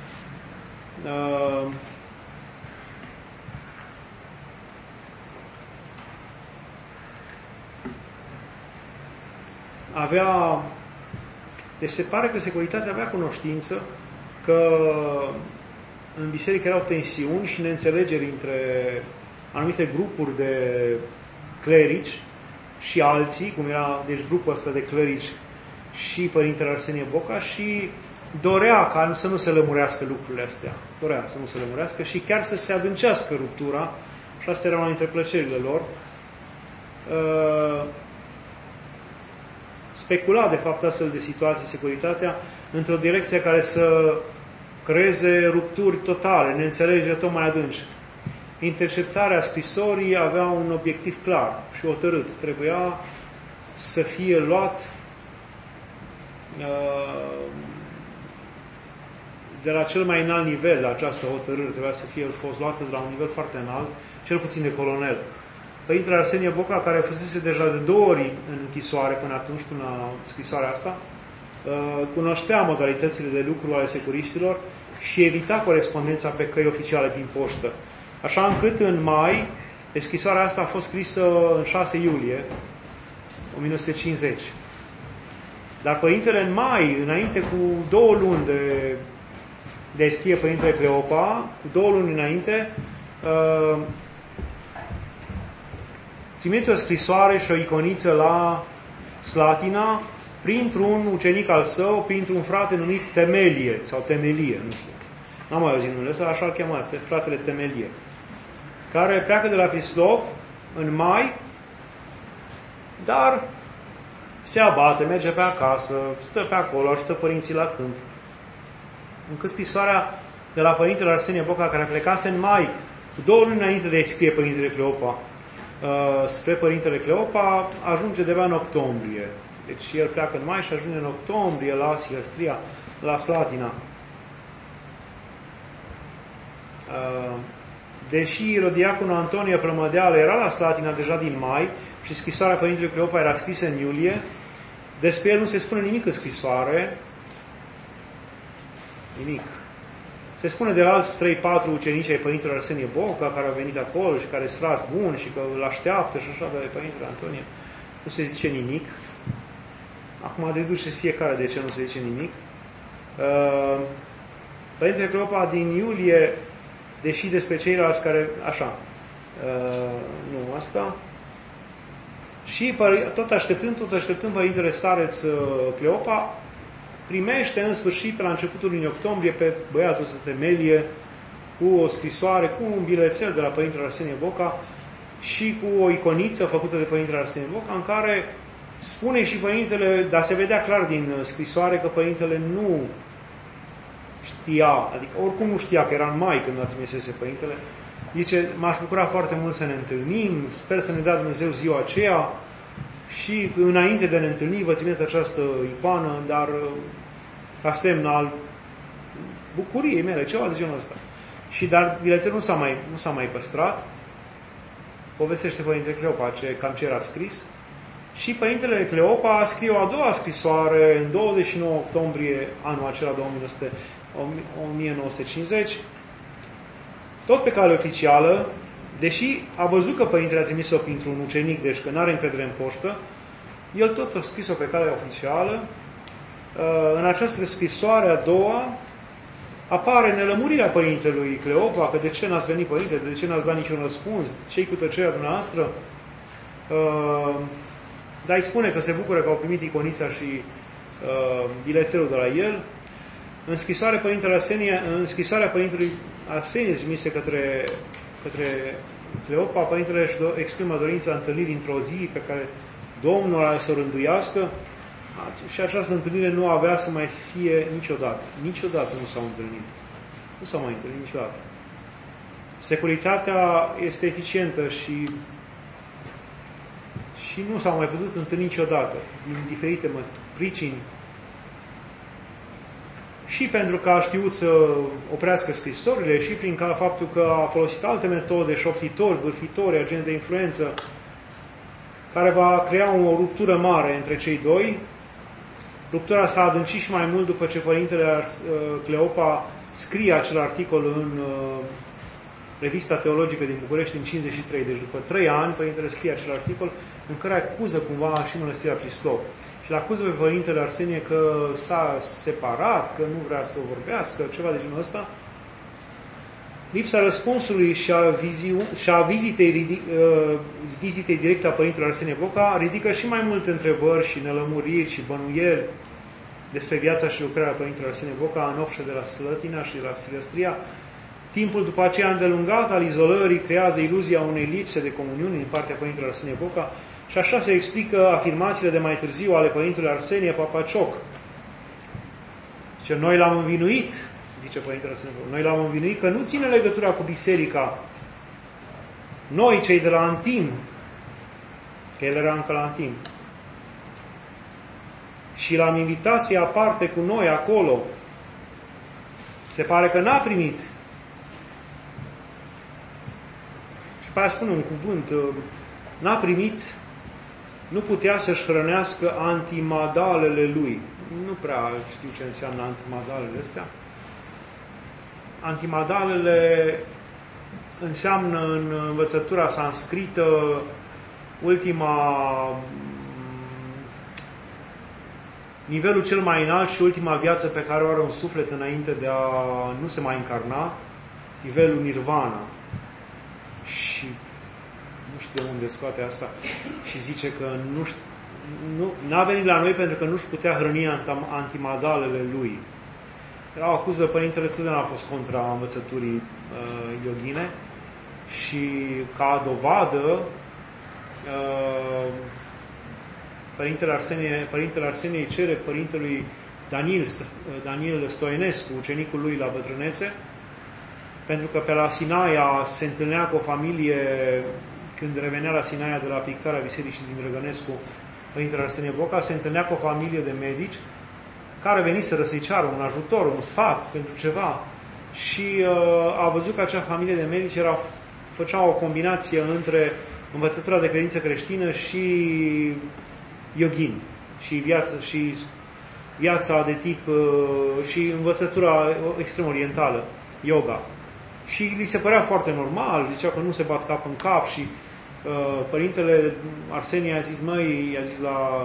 Deci se pare că securitatea avea cunoștință că în biserică erau tensiuni și neînțelegeri între anumite grupuri de clerici și alții, cum era deci grupul ăsta de clerici și Părintele Arsenie Boca, și dorea ca să nu se lămurească lucrurile astea. Dorea să nu se lămurească și chiar să se adâncească ruptura, și asta era una dintre plăcerile lor. specula de fapt astfel de situații, securitatea, într-o direcție care să creeze rupturi totale, neînțelegeri tot mai adânci. Interceptarea scrisorii avea un obiectiv clar și hotărât. Trebuia să fie luat de la cel mai înalt nivel, această hotărâre trebuia să fie fost luată de la un nivel foarte înalt, cel puțin de colonel. Părintele Arsenie Boca, care fusese deja de 2 ori în închisoare până atunci, până la scrisoarea asta, cunoștea modalitățile de lucru ale securiștilor și evita corespondența pe căi oficiale prin poștă. Așa încât în mai, scrisoarea asta a fost scrisă în 6 iulie 1950. Dar Părintele în mai, înainte cu 2 luni de scrie Părintele Cleopa, cu 2 luni înainte, trimite o scrisoare și o iconiță la Slatina printr-un ucenic al său, printr-un frate numit Temelie, sau Temelie, nu știu. N-am mai auzit numele ăsta, așa îl chema, fratele Temelie, care pleacă de la Prislop în mai, dar se abate, merge pe acasă, stă pe acolo, ajută părinții la câmp. Încât scrisoarea de la Părintele Arsenie Boca, care plecase în mai, cu 2 luni înainte de a scrie Părintele Cleopa, spre Părintele Cleopa, ajunge de în octombrie. Deci el pleacă în mai și ajunge în octombrie la Sihăstria, la Slatina. Deși Irodiaconul Antonie Plămădeală era la Slatina deja din mai și scrisoarea Părintelui Cleopa era scrisă în iulie, despre el nu se spune nimic în scrisoare. Nimic. Se spune de alți 3-4 ucenici ai Părintelui Arsenie Boca, care au venit acolo și care sunt frați buni și că îl așteaptă și așa, de Părintele Antonie. Nu se zice nimic. Acum deduceți fiecare de ce nu se zice nimic. Părintele Cleopa din iulie, deși despre ceilalți care... Așa. Nu, asta. Și tot așteptând Părintele Stareț Cleopa, primește în sfârșit, la începutul lunii octombrie, pe băiatul Temelie, cu o scrisoare, cu un bilețel de la Părintele Arsenie Boca și cu o iconiță făcută de Părintele Arsenie Boca, în care spune și Părintele, dar se vedea clar din scrisoare că Părintele nu știa, adică oricum nu știa că era în mai când a trimisese Părintele. Zice, m-aș bucura foarte mult să ne întâlnim, sper să ne dea Dumnezeu ziua aceea și înainte de a ne întâlni vă trimit această icoană, dar ca semn al bucuriei mele, ceva de genul ăsta. Dar bilețelul nu s-a mai păstrat. Povestește Părintele Cleopa cam ce era scris. Și Părintele Cleopa scrie o a doua scrisoare în 29 octombrie anul acela 1950, tot pe cale oficială, deși a văzut că Părintele a trimis-o printr-un ucenic, deci că n-are încredere în poștă, el tot a scris-o pe cale oficială. În această scrisoare a doua apare nelămurirea Părintelui Cleopa, că de ce n-ați venit, Părinte, de ce n-ați dat niciun răspuns, ce-i cu tăcerea dumneavoastră. Dar îi spune că se bucură că au primit iconița și bilețelul de la el. În scrisoarea Părintelui Arsenie trimise către Cleopa, Părintele își exprimă dorința întâlnirii într-o zi pe care Domnul are să o rânduiască și această întâlnire nu avea să mai fie niciodată. Niciodată nu s-au întâlnit. Nu s-au mai întâlnit niciodată. Securitatea este eficientă și nu s-au mai putut întâlni niciodată, din diferite pricini. Și pentru că a știut să oprească scrisorile și prin faptul că a folosit alte metode, șoptitori, bârfitori, agenți de influență, care va crea o ruptură mare între cei doi. Ruptura s-a adâncit și mai mult după ce Părintele Cleopa scrie acel articol în Revista Teologică din București în 53. Deci după 3 ani, Părintele scrie acel articol în care acuză cumva și Mănăstirea Prislop. Și l-acuză pe Părintele Arsenie că s-a separat, că nu vrea să vorbească, ceva de genul ăsta. Lipsa răspunsului și a vizitei directe a Părintelui Arsenie Boca ridică și mai multe întrebări și nelămuriri și bănuieli despre viața și lucrarea Părintelui Arsenie Boca în obște de la Slătina și de la Silvestria. Timpul după aceea îndelungat al izolării creează iluzia unei lipse de comuniune din partea Părintelui Arsenie Boca Și așa se explică afirmațiile de mai târziu ale Părintelui Arsenie Papacioc. Zice, noi l-am învinuit, zice Părintele Arsenie Papacioc, noi l-am învinuit că nu ține legătura cu biserica. Noi, cei de la Antim, că el era încă la Antim, și l-am invitat să ia parte cu noi acolo. Se pare că n-a primit. Și pe aia spune un cuvânt, n-a primit, nu putea să-și hrănească antimadalele lui. Nu prea știu ce înseamnă antimadalele astea. Antimadalele înseamnă în învățătura sanscrită nivelul cel mai înalt și ultima viață pe care o are un suflet înainte de a nu se mai încarna, nivelul nirvana. Și nu știu de unde scoate asta și zice că n-a venit la noi pentru că nu-și putea hrăni antimadalele lui. Era o acuză, Părintele totdeauna a fost contra învățăturii yoghine și ca dovadă Părintele Arsenie îi cere Părintelui Daniel Stoienescu, ucenicul lui la bătrânețe, pentru că pe la Sinaia se întâlnea cu o familie, când revenea la Sinaia de la pictarea bisericii din Drăgănescu, Părintele Arsenie Boca, se întâlnea cu o familie de medici care veniseră să-i ceară un ajutor, un sfat pentru ceva. Și a văzut că acea familie de medici făcea o combinație între învățătura de credință creștină și yoghin și viața de tip și învățătura extrem orientală, yoga. Și li se părea foarte normal, zicea că nu se bat cap în cap și Părintele Arsenie a zis, i-a zis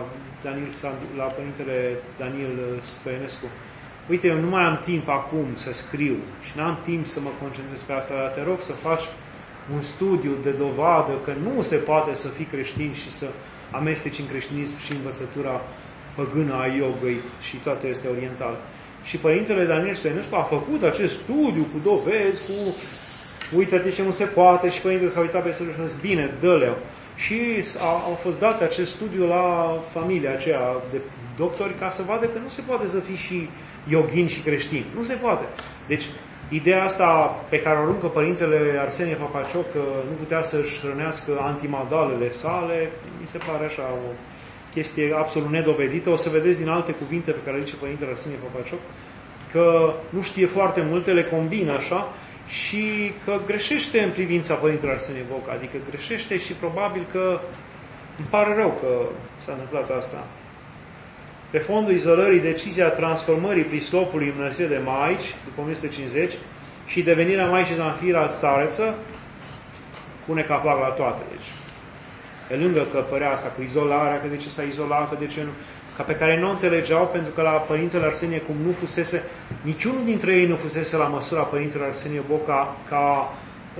la Părintele Daniel Stoienescu, uite, eu nu mai am timp acum să scriu și n-am timp să mă concentrez pe asta, dar te rog să faci un studiu de dovadă că nu se poate să fii creștin și să amesteci în creștinism și învățătura păgână a yogăi și toate este oriental. Și Părintele Daniel Stoienescu a făcut acest studiu cu dovezi, cu uită-te ce nu se poate și Părintele s-a uitat pe el și a zis, bine, dă-le. Și au fost date acest studiu la familia aceea de doctori ca să vadă că nu se poate să fii și yoghin și creștin. Nu se poate. Deci, ideea asta pe care o aruncă Părintele Arsenie Papacioc, că nu putea să-și hrănească antimadalele sale, mi se pare așa o chestie absolut nedovedită. O să vedeți din alte cuvinte pe care le zice Părintele Arsenie Papacioc, că nu știe foarte multe, le combină așa și că greșește în privința Părintele Arsenie Boca. Adică greșește și probabil că îmi pare rău că s-a întâmplat asta. Pe fondul izolării, decizia transformării prislopului în mănăstire de Maici, după 1950, și devenirea Maicii Zanfira stareță, pune capac la toate. Deci, pe lângă că părea asta cu izolarea, că de ce s-a izolat, că de ce nu, ca pe care nu înțelegeau, pentru că la Părintele Arsenie, cum nu fusese, niciunul dintre ei nu fusese la măsura Părintele Arsenie Boca ca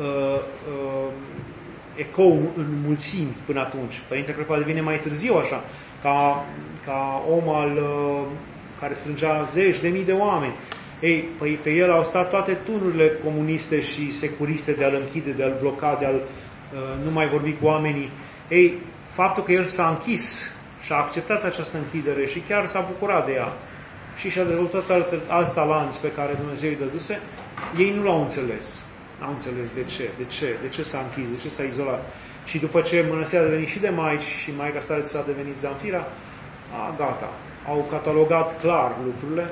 ecou în mulțimi până atunci. Părintele Crepa devine mai târziu așa, ca om care strângea zeci de mii de oameni. Ei, păi pe el au stat toate tunurile comuniste și securiste de a-l închide, de a-l bloca, de a-l nu mai vorbi cu oamenii. Ei, faptul că el s-a închis și a acceptat această închidere și chiar s-a bucurat de ea și și-a dezvoltat alți talanți pe care Dumnezeu îi dăduse, ei nu l-au înțeles. N-au înțeles de ce s-a închis, de ce s-a izolat. Și după ce mănăstirea a devenit și de Maici și Maica Stareță a devenit Zanfira, gata. Au catalogat clar lucrurile.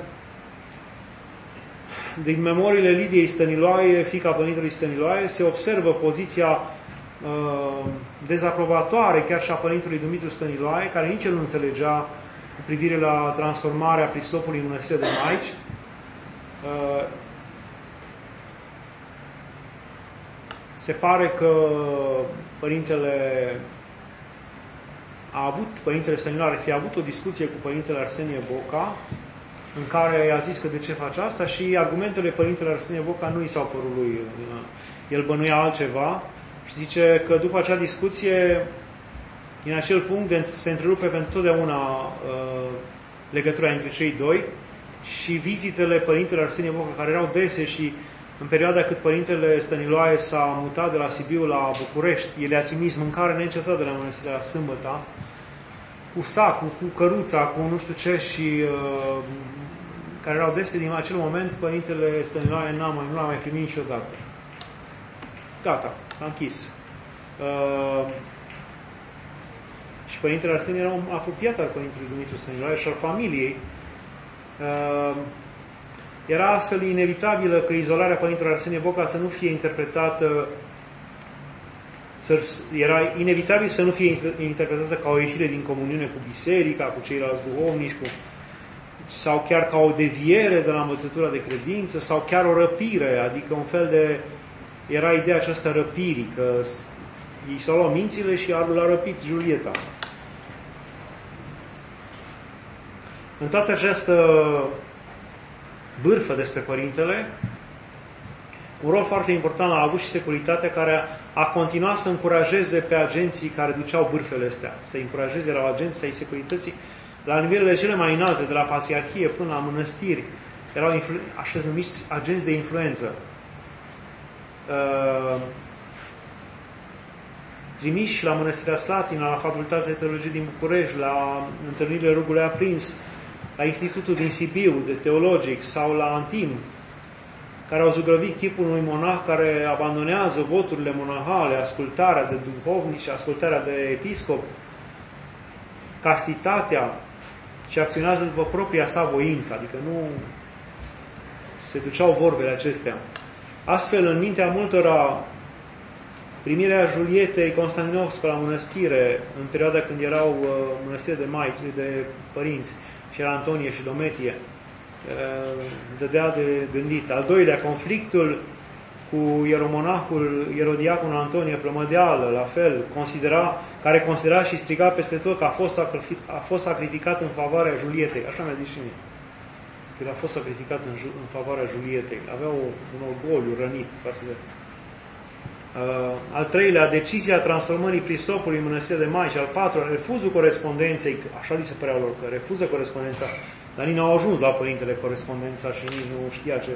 Din memoriile Lidiei Stăniloae, fiica Părintelui Stăniloae, se observă poziția dezaprobatoare chiar și a Părintelui Dumitru Stăniloae, care nici el nu înțelegea cu privire la transformarea prislopului în mănăstire de Maici. Se pare că Părintele Stăniloae fi avut o discuție cu Părintele Arsenie Boca, în care i-a zis că de ce face asta și argumentele Părintele Arsenie Boca nu i s-au părut lui. El bănuia altceva și zice că după acea discuție, din acel punct se întrerupe pentru totdeauna legătura între cei doi și vizitele Părintele Arsenie Boca, care erau dese și în perioada cât Părintele Stăniloae s-a mutat de la Sibiu la București, el i-a trimis mâncare neîncetată de la Mănăstirea Sâmbăta, cu sacul, cu căruța, cu nu știu ce, și care erau dese din acel moment, Părintele Stăniloae nu l-a mai primit niciodată. Gata, s-a închis. Și Părintele Arsenie era un apropiat al Părintelui Dumitru Stăniloae și al familiei. Era astfel inevitabilă că izolarea Părintelui Arsenie Boca să nu fie interpretată era inevitabil să nu fie interpretată ca o ieșire din comuniune cu biserica, cu ceilalți duhovnici, sau chiar ca o deviere de la învățătura de credință, sau chiar o răpire, adică un fel de... Era ideea aceasta răpirii, că ei s-au luat mințile și l-a răpit Julieta. În toată această bârfă despre Părintele, un rol foarte important l-a avut și securitatea, care a continuat să încurajeze pe agenții care duceau bârfele astea, să încurajeze, erau agenții ai securității la nivelele cele mai înalte, de la patriarhie până la mănăstiri, erau așa numiți agenți de influență. Trimiși la Mănăstirea Slatina, la Facultatea de Teologie din București, la întâlnirile Rugului Aprins, la Institutul din Sibiu de Teologic sau la Antim, care au zugrăvit chipul unui monah care abandonează voturile monahale, ascultarea de duhovnici, ascultarea de episcop, castitatea, și acționează după propria sa voință, adică nu se duceau vorbele acestea. Astfel, în mintea multora, primirea Julietei Constantinovska la mănăstire, în perioada când erau mănăstiri de părinți, și era Antonie și Dometie, dădea de gândit. Al doilea, conflictul cu ieromonahul, ierodiaconul Antonie Plămădeală, la fel, care considera și striga peste tot că a fost sacrificat în favoarea Julietei. Așa mi-a zis și mie. Că a fost sacrificat în favoarea Julietei. Avea un orgoliu rănit față de... Al treilea, decizia transformării Prisopului în mănăstirea de Mai, și al patrulea, refuzul corespondenței, așa li se părea lor, că refuză corespondența, dar nici n-au ajuns la Părintele corespondența și nici nu știa ce.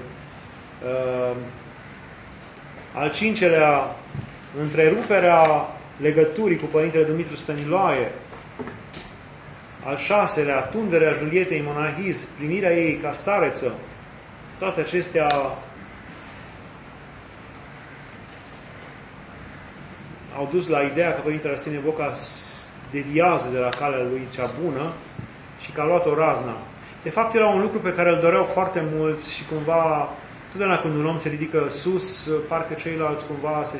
Al cincelea, întreruperea legăturii cu Părintele Dumitru Stăniloae. Al șaselea, tunderea Julietei în monahism, primirea ei ca stareță. Toate acestea au dus la ideea că Părintele Arsenie Boca deviază de la calea lui cea bună și că a luat-o razna. De fapt, era un lucru pe care îl doreau foarte mulți și cumva, totdeauna când un om se ridică sus, parcă ceilalți cumva se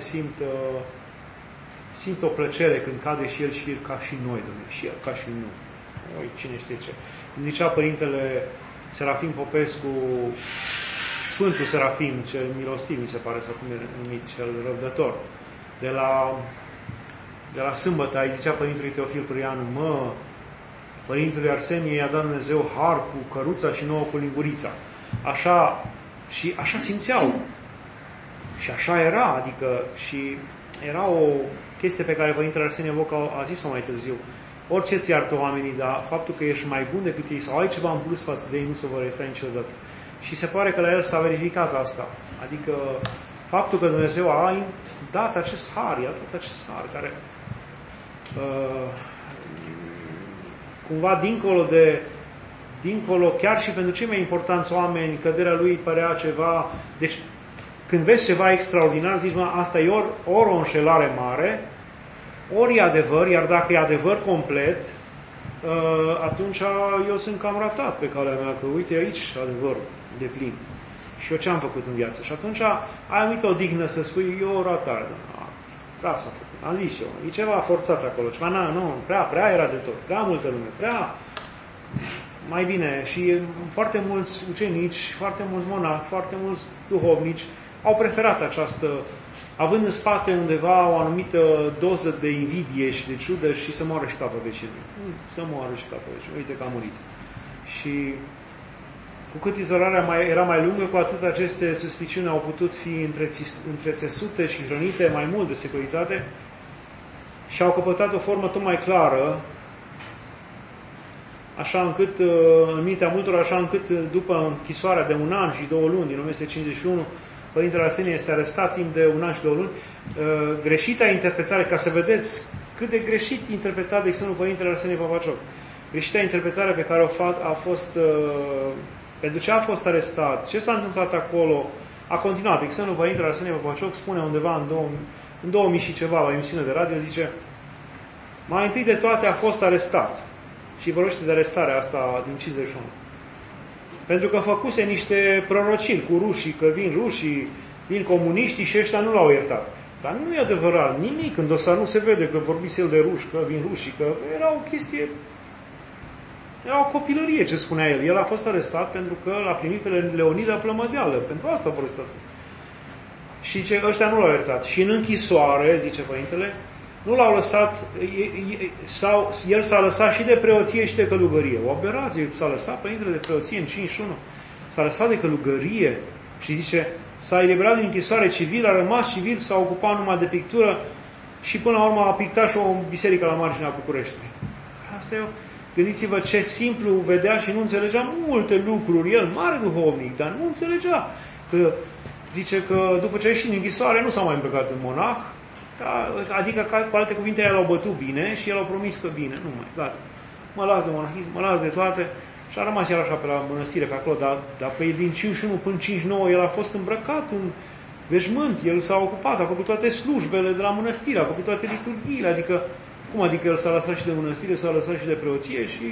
simt o plăcere când cade și el ca și noi, Dom'le, și el ca și noi. Oi, cine știe ce. Cum zicea Părintele Serafim Popescu, Sfântul Serafim, cel milostiv, mi se pare, sau cum e numit, cel răbdător, de la Sâmbătă, îi zicea Părintele Teofil Prianu, Părintele Arsenie i-a dat Dumnezeu har cu căruța și nouă cu lingurița. Așa simțeau. Și așa era, adică, și era o chestie pe care Părintele Arsenie Boca a zis-o mai târziu. Orice ți iartă oamenii, dar faptul că ești mai bun decât ei sau ai ceva în plus față de ei, nu se vor ierta niciodată. Și se pare că la el s-a verificat asta. Adică faptul că Dumnezeu a dat acest har, i-a dat acest har, care cumva dincolo, chiar și pentru cei mai importanți oameni, căderea lui părea ceva. Deci, când vezi ceva extraordinar, zici, asta e ori o înșelare mare, ori e adevăr, iar dacă e adevăr complet, atunci eu sunt cam ratat pe calea mea, că uite aici adevărul de plin. Și eu ce am făcut în viață? Și atunci ai anumită odihnă să spui, eu ratare. Prea s-a făcut. Am zis eu. E ceva forțat acolo. Ceva, nu, prea era de tot. Prea multă lume. Prea mai bine. Și foarte mulți ucenici, foarte mulți monahi, foarte mulți duhovnici au preferat această, având în spate undeva o anumită doză de invidie și de ciudă, și să moară și capă vecinului. Să moară și capă vecinului. Uite că a murit. Și cu cât izolarea era mai lungă, cu atât aceste suspiciuni au putut fi întrețesute și hrănite mai mult de securitate și au căpătat o formă tot mai clară, așa încât, în mintea multor, așa încât după închisoarea de 1 an și 2 luni din 1951, Părintele Arsenie este arestat timp de 1 an și 2 luni. Greșita interpretare, ca să vedeți cât de greșit interpretat de exemplu Părintele Arsenie Papacioc. Greșita interpretare pe care a fost, pentru ce a fost arestat, ce s-a întâmplat acolo, a continuat. De exemplu, Părintele Arsenie Papacioc spune undeva în 2000 și ceva la emisiune de radio, zice, mai întâi de toate a fost arestat. Și vorbește de arestarea asta din 51. Pentru că făcuse niște prorociri cu rușii, că vin rușii, vin comuniștii și ăștia nu l-au iertat. Dar nu e adevărat, nimic în dosar nu se vede că vorbise el de ruși, că vin rușii, că era o chestie, era o copilărie ce spunea el. El a fost arestat pentru că l-a primit pe Leonida Plămădeală. Pentru asta a fost arestat. Și zice, ăștia nu l-au iertat. Și în închisoare, zice Părintele, nu l-au lăsat, el s-a lăsat și de preoție și de călugărie. O aberație, s-a lăsat Părintele de preoție în 51. S-a lăsat de călugărie și zice, s-a eliberat din închisoare civil, a rămas civil, s-a ocupat numai de pictură și până la urmă a pictat și o biserică la marginea Bucureștiului. Asta e Gândiți-vă ce simplu vedea și nu înțelegea multe lucruri. El, mare duhovnic, dar nu înțelegea. Că zice că după ce a ieșit din închisoare nu s-a mai îmbrăcat în monah, adică, cu alte cuvinte, el l-au bătut bine și el a promis că bine, nu mai, gata. Mă las de monahism, mă las de toate. Și a rămas el așa pe la mănăstire, pe acolo, dar pe din 51 până 59 el a fost îmbrăcat în veșmânt, el s-a ocupat, a făcut toate slujbele de la mănăstire, a făcut toate liturghiile, adică, cum adică el s-a lăsat și de mănăstire, s-a lăsat și de preoție și...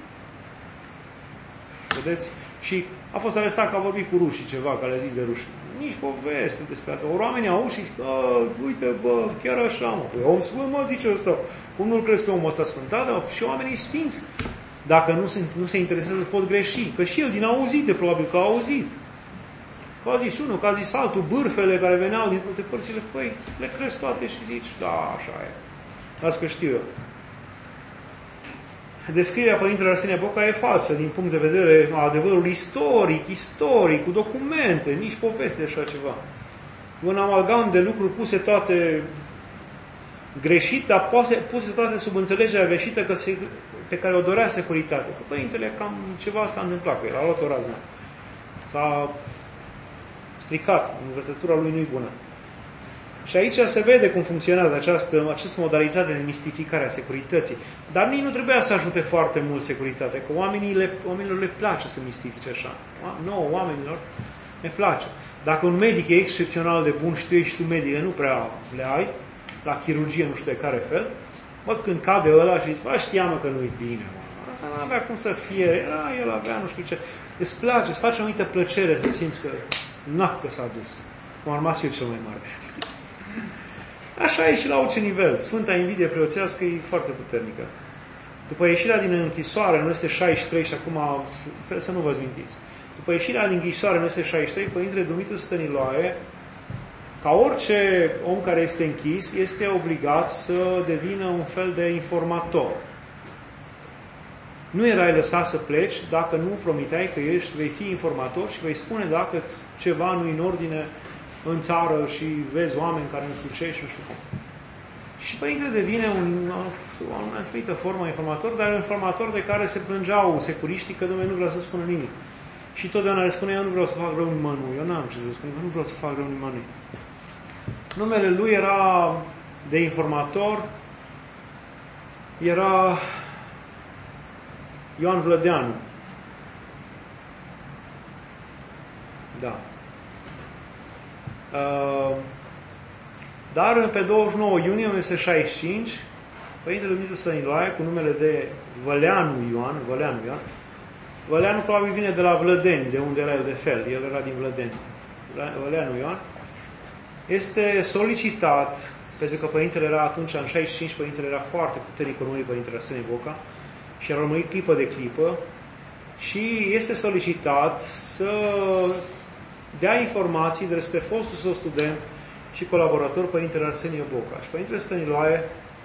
Vedeți? Și a fost arestat că a vorbit cu rușii ceva, că le-a zis de ruși. Nici poveste despre asta. Oamenii au și uite, chiar așa, mă. Păi, om sfânt, mă, zice ăsta. Cum nu-l crezi pe omul ăsta sfânt? Da, și oamenii sfinți. Dacă nu se interesează, pot greși. Că și el din auzite, probabil că a auzit. Că a zis unul, că a zis altul, bârfele care veneau din toate părțile, păi, le crezi toate și zici, da, așa e. Las că știu eu. Descrierea Părintele Arsenie Boca e falsă din punct de vedere a adevărului istoric, cu documente, nici poveste așa ceva. Un amalgam de lucruri puse toate greșit, dar puse toate sub înțelegerea greșită pe care o dorea securitatea. Că Părintele cam ceva s-a întâmplat cu el, a luat o raznă. S-a stricat, învățătura lui nu-i bună. Și aici se vede cum funcționează această modalitate de mistificare a securității. Dar nici nu trebuia să ajute foarte mult securitatea, că oamenilor le place să mistifice așa. Oamenilor le place. Dacă un medic e excepțional de bun și tu ești tu medic, nu prea le ai, la chirurgie nu știu de care fel, când cade ăla și zici, știam că nu-i bine, asta nu avea cum să fie, el avea nu știu ce. Îți place, îți face o anumită plăcere să simți că că s-a dus. Cum ar rămas eu cel mai mare. Așa e și la orice nivel. Sfânta invidie preoțească e foarte puternică. După ieșirea din închisoare, în 1963, și acum să nu vă mintiți, după ieșirea din închisoare în 1963, Părintele Dumitru Stăniloae, ca orice om care este închis, este obligat să devină un fel de informator. Nu erai lăsat să pleci dacă nu promiteai că vei fi informator și vei spune dacă ceva nu e în ordine în țară și vezi oameni care nu știu ce și nu știu cum. Și Părintele devine o anumită formă informator, dar un informator de care se plângeau securiștii că Dumnezeu nu vrea să spună nimic. Și totdeauna le spune, eu nu vreau să fac rău nimănui, eu n-am ce să spun, eu nu vreau să fac rău nimănui. Numele lui era de informator, era Ioan Vlădeanu. Da. Dar pe 29 iunie 1965, Părintele Dumitru Stăniloae, cu numele de Văleanu Ioan, Văleanu probabil vine de la Vlădeni, de unde era el de fel, el era din Vlădeni. Văleanu Ioan este solicitat, pentru că Părintele era atunci, în 65, Părintele era foarte puternic urmărit Părintele Arsenie Boca și a urmărit clipă de clipă și este solicitat să dea informații despre fostul său student și colaborator Părintele Arsenie Boca. Și Părintele Stăniloae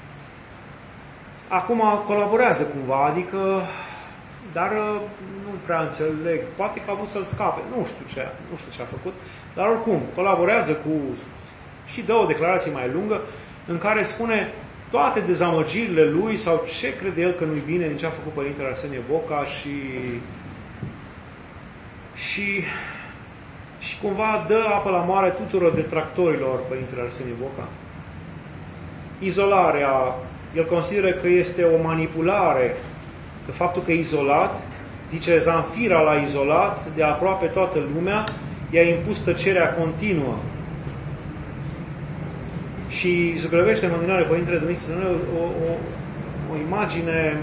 acum colaborează cumva, adică, dar nu prea înțeleg, poate că a vrut să-l scape, nu știu ce a făcut, dar oricum, colaborează și dă o declarație mai lungă în care spune toate dezamăgirile lui sau ce crede el că nu-i bine din ce a făcut Părintele Arsenie Boca și cumva dă apă la moare tuturor detractorilor Părintele Arsenie Boca. Izolarea, el consideră că este o manipulare, că faptul că e izolat, zice Zanfira l-a izolat de aproape toată lumea, i-a impus tăcerea continuă. Și zugrăvește în luminare Părintele Dumitru o imagine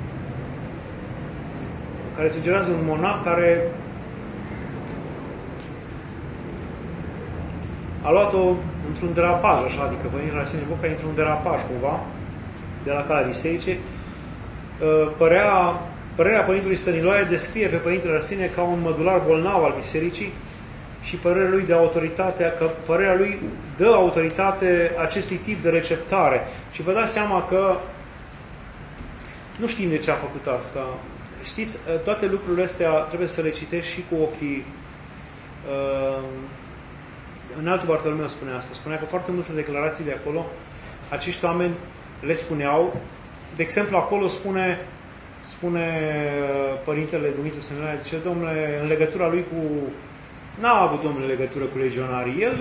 care sugerează un monac care a luat-o într-un derapaj, așa, adică Părintele Arsenie Boca e într-un derapaj, cumva, de la calea biserice. Părerea Părintelui Stăniloae descrie pe Părintele Arsenie ca un mădular bolnav al bisericii și părerea lui de autoritate, că părerea lui dă autoritate acestui tip de receptare. Și vă dați seama că nu știm de ce a făcut asta. Știți, toate lucrurile astea trebuie să le citești și cu ochii. Înaltul Bartolomeu spunea asta. Spunea că foarte multe declarații de acolo, acești oameni le spuneau. De exemplu, acolo spune Părintele Dumitru Stăniloae, zice, domnule, în legătura lui cu... N-a avut, domnule, legătură cu legionarii. El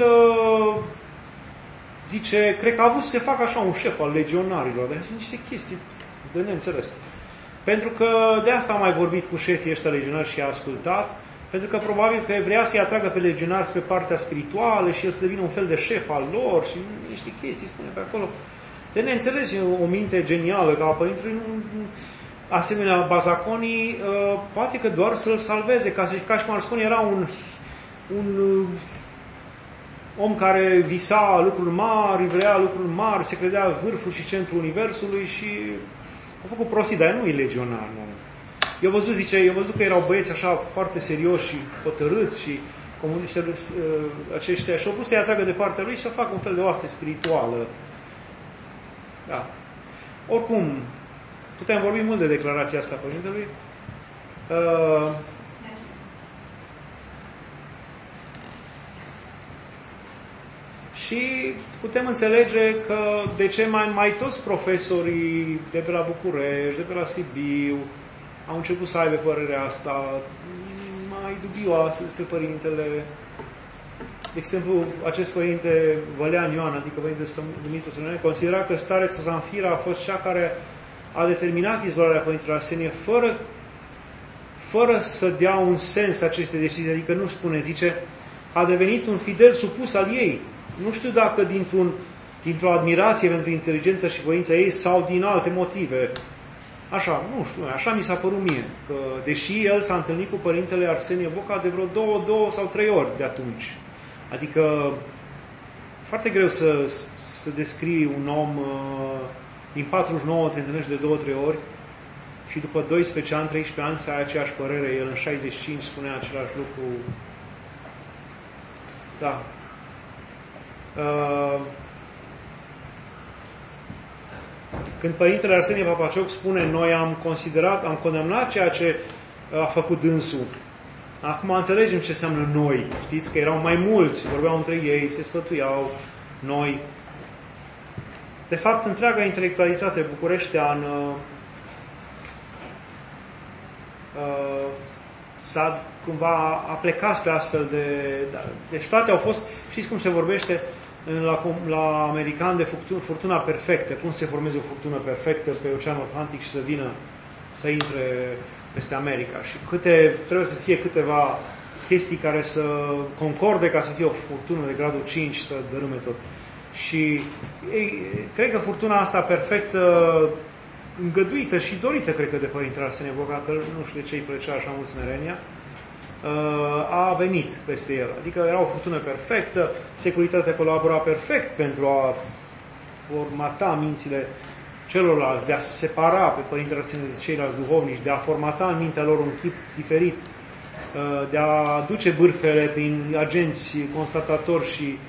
zice, cred că a avut să se facă așa un șef al legionarilor. Dar niște chestii de neînțeles. Pentru că de asta am mai vorbit cu șefii ăștia legionari și a ascultat, pentru că probabil că vrea să-i atragă pe legionari spre partea spirituală și el să devină un fel de șef al lor și niște chestii, spune pe acolo. De neînțeles, o minte genială ca a Părintelui, asemenea bazaconii, poate că doar să-l salveze, ca și cum ar spune, era un om care visa lucruri mari, vrea lucruri mari, se credea vârful și centrul universului și a făcut prostii, dar nu e legionar. Nu. Eu văzut că erau băieți așa foarte serioși și hotărâți și aceștia și au vrut să-i atragă de partea lui să facă un fel de oaste spirituală. Da. Oricum, putem vorbi mult de declarația asta Părintelui. Și putem înțelege că de ce mai toți profesorii de pe la București, de pe la Sibiu, au început să aibă părerea asta mai dubioasă despre Părintele. De exemplu, acest Părinte Vălean Ioan, adică Părintele Dumitru Stăniloae, considera că stareța Zanfira a fost cea care a determinat izolarea Părintelui Arsenie fără să dea un sens acestei decizii, adică nu spune, zice, a devenit un fidel supus al ei. Nu știu dacă dintr-o admirație pentru inteligența și voința ei sau din alte motive. Așa, nu știu, așa mi s-a părut mie, că deși el s-a întâlnit cu Părintele Arsenie Boca de vreo două sau trei ori de atunci. Adică foarte greu să descrii un om din 49 te întâlnești de 2-3 ori și după 12 ani, 13 ani să ai aceeași părere. El în 65 spunea același lucru. Da. Când Părintele Arsenie Papacioc spune noi am condamnat ceea ce a făcut dânsul. Acum înțelegem ce înseamnă noi. Știți că erau mai mulți, vorbeau între ei, se sfătuiau, noi. De fapt, întreaga intelectualitate bucureșteană a plecat spre astfel de... Deci toate au fost... Știți cum se vorbește la american de furtuna perfectă, cum se formeze o furtună perfectă pe Oceanul Atlantic și să intre peste America. Și trebuie să fie câteva chestii care să concorde ca să fie o furtună de gradul 5 să dărâme tot. Și cred că furtuna asta perfectă, îngăduită și dorită, cred că, de Părintele Arsenie Boca, că nu știu de ce îi plăcea așa mult smerenia, a venit peste el. Adică era o furtună perfectă, securitatea colabora perfect pentru a formata mințile celorlalți, de a se separa pe Părintele Arsenie de ceilalți duhovnici, de a formata în mintea lor un chip diferit, de a duce bârfele prin agenți constatatori și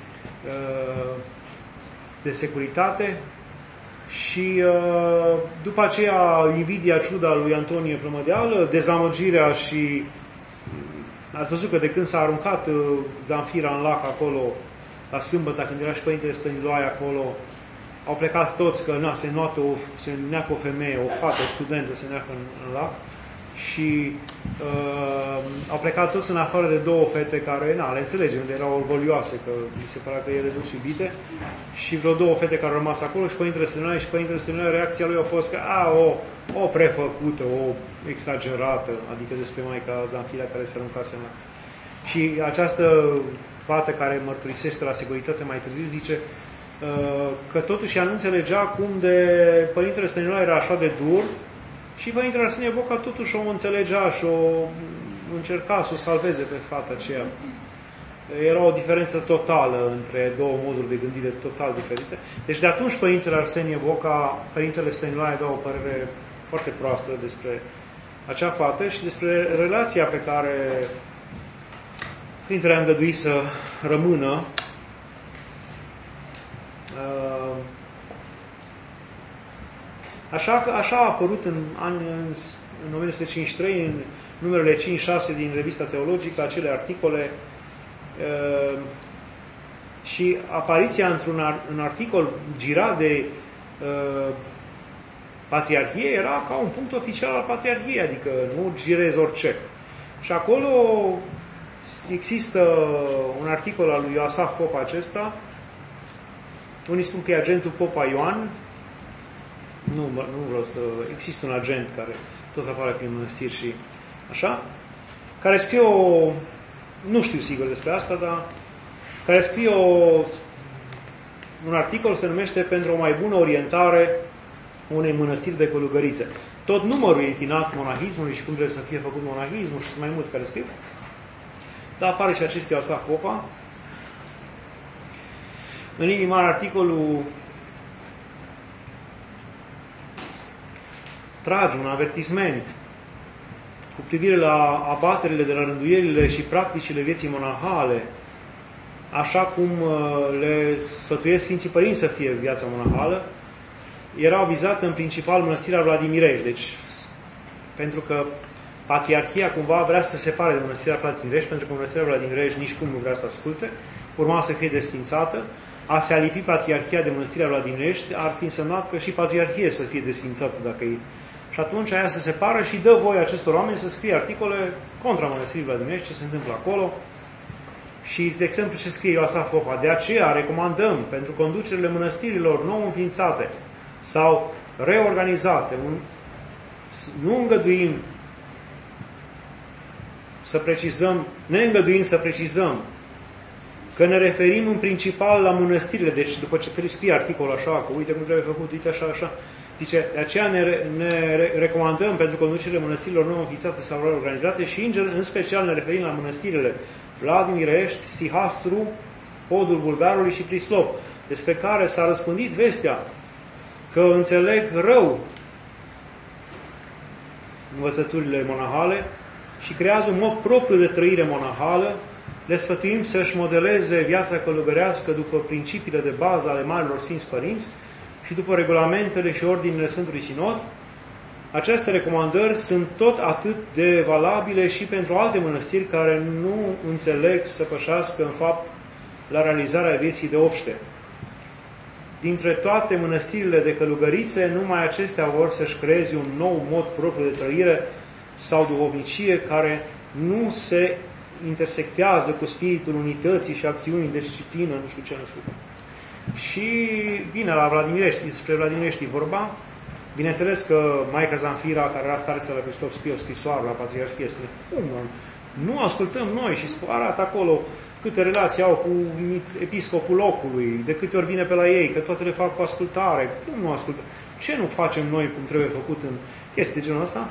de securitate și după aceea invidia, ciuda lui Antonie Plămădeală, dezamăgirea și ați văzut că de când s-a aruncat Zanfira în lac acolo la sâmbătă, când era și Părintele Stăniloae acolo, au plecat toți că se neacă o femeie, o fată, o studentă se neacă în lac și au plecat toți în afară de două fete care, le înțelegem, erau orgolioase, că mi se părea că ele nu-s iubite, și vreo două fete care au rămas acolo și Părintele Stăniloae, și Părintele Stăniloae, reacția lui a fost că o prefăcută, o exagerată, adică despre Maica Zanfira care se aruncase în lac. Și această fată care mărturisește la securitate mai târziu zice că totuși ea nu înțelegea cum de Părintele Stăniloae era așa de dur și Părintele Arsenie Boca totuși o înțelegea și o încerca să o salveze pe fata aceea. Era o diferență totală între două moduri de gândire total diferite. Deci de atunci Părintele Arsenie Boca, Părintele Stăniloae avea o părere foarte proastă despre acea fată și despre relația pe care Părintele a îngăduit să rămână. Așa a apărut în 1953, în numerele 5-6 din Revista Teologică, acele articole și apariția într-un articol girat de Patriarhie era ca un punct oficial al Patriarhiei, adică nu girezi orice. Și acolo există un articol al lui Iosaf Popa acesta, unii spun că e agentul Popa Ioan, nu vreau să... Există un agent care tot apare prin mănăstiri și așa, care scrie nu știu sigur despre asta, dar care scrie un articol, se numește Pentru o mai bună orientare unei mănăstiri de călugărițe. Tot numărul e întinat monahismului și cum trebuie să fie făcut monahismul și sunt mai mulți care scriu. Dar apare și acest Iosaf Popa. În linii mari, articolul trage un avertisment cu privire la abaterile de la rânduielile și practicile vieții monahale, așa cum le sfătuiesc Sfinții Părinți să fie viața monahală. Era vizată în principal mănăstirea Vladimirești, deci pentru că Patriarhia cumva vrea să se separe de mănăstirea Vladimirești, pentru că mănăstirea Vladimirești nici cum nu vrea să asculte, urma să fie desfințată. A se alipi Patriarhia de mănăstirea Vladimirești ar fi însemnat că și Patriarhie să fie desfințată dacă e. Și atunci aia se separă și dă voie acestor oameni să scrie articole contra mănăstirii Vladimirești, ce se întâmplă acolo. Și, de exemplu, ce scrie Iosaf Popa: de aceea recomandăm pentru conducerile mănăstirilor nou înființate sau reorganizate, nu îngăduim să precizăm, neîngăduim să precizăm că ne referim în principal la mănăstirile. Deci, după ce scrie articolul așa, că uite cum trebuie făcut, uite așa, zice, de aceea ne recomandăm pentru conducerile mănăstirilor nou înființate sau reorganizate și, în special, ne referim la mănăstirile Vladimirești, Stihastru, Podul Bulgarului și Prislop, despre care s-a răspândit vestea că înțeleg rău învățăturile monahale și creează un mod propriu de trăire monahală. Le sfătuim să-și modeleze viața călugărească după principiile de bază ale Marilor Sfinți Părinți și după regulamentele și ordinele Sfântului Sinod. Aceste recomandări sunt tot atât de valabile și pentru alte mănăstiri care nu înțeleg să pășească în fapt la realizarea vieții de obște. Dintre toate mănăstirile de călugărițe, numai acestea vor să-și creeze un nou mod propriu de trăire sau duhovnicie care nu se intersectează cu spiritul unității și acțiunii de disciplină, nu știu ce. Și bine, la Vladimirești, despre Vladimirești vorba. Bineînțeles că Maica Zanfira, care era stareță la Cristov, scrie o scrisoare la Patriarhie, spune: nu ascultăm noi, și arată acolo câte relații au cu episcopul locului, de câte ori vine pe la ei, că toate le fac cu ascultare. Cum nu ascultăm? Ce nu facem noi cum trebuie făcut în chestii de genul ăsta?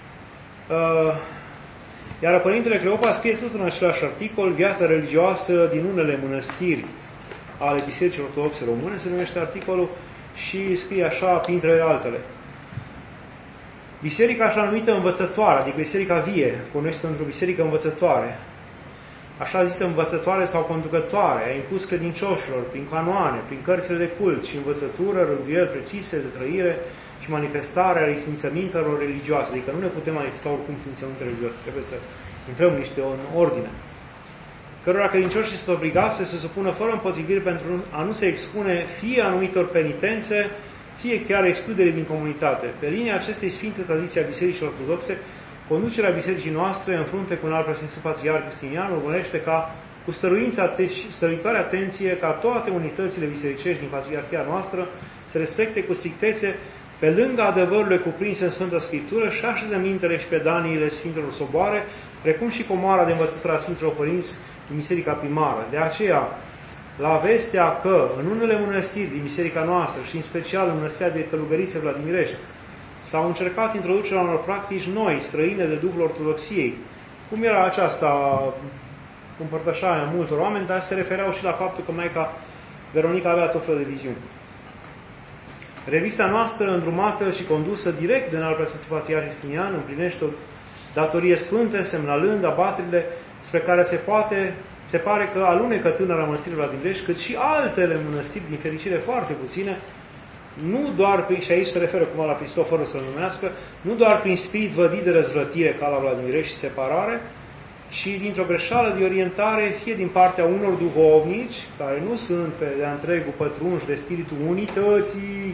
Iar Părintele Cleopa scrie tot în același articol: viața religioasă din unele mănăstiri ale Bisericii Ortodoxe Române, se numește articolul, și scrie așa, printre altele: biserica așa numită învățătoare, adică biserica vie, cunuită într-o biserică învățătoare, așa zisă învățătoare sau conducătoare, a impus credincioșilor prin canoane, prin cărțile de cult și învățătură, rânduieli precise de trăire și manifestare ale simțămintelor religioase. Adică nu ne putem manifesta oricum simțămintele religioase, trebuie să intrăm în ordine. Cărora credincioșii sunt obligați să se supună fără împotrivire pentru a nu se expune fie anumitor penitențe, fie chiar excludere din comunitate. Pe linia acestei sfinte tradiții a Bisericii Ortodoxe, Conducerea bisericii noastre, în frunte cu un alt preasfințitul Patriarh Justinian, urmărește ca cu stăruitoare atenție ca toate unitățile bisericești din Patriarhia noastră să respecte cu strictețe, pe lângă adevărurile cuprinse în Sfânta Scriptură, și așezămintele și pedaniile Sfintelor Soboare, precum și comoara de învățătură a Sfinților Părinți din Biserica Primară. De aceea, la vestea că în unele mănăstiri din biserica noastră și în special în mănăstirea de Călugărițe Vladimirești s-au încercat introducerea unor practici noi, străine de Duhul Ortodoxiei, cum era aceasta împărtășarea multor oameni, dar se refereau și la faptul că Maica Veronica avea tot felul de viziuni. Revista noastră, îndrumată și condusă direct de înalt preasfințitul Patriarh Justinian, împlinește o datorie sfântă, semnalând abaterile spre care se pare că alunecă tânăra mănăstirii Vladimirești, cât și altele mănăstiri, din fericire foarte puține, nu doar prin, și aici se referă cumva la Hristos, fără să-l numească, nu doar prin spirit vădit de răzvrătire ca la Vladimirești și separare, ci dintr-o greșeală de orientare, fie din partea unor duhovnici, care nu sunt pe de-a întregul pătrunși de spiritul unității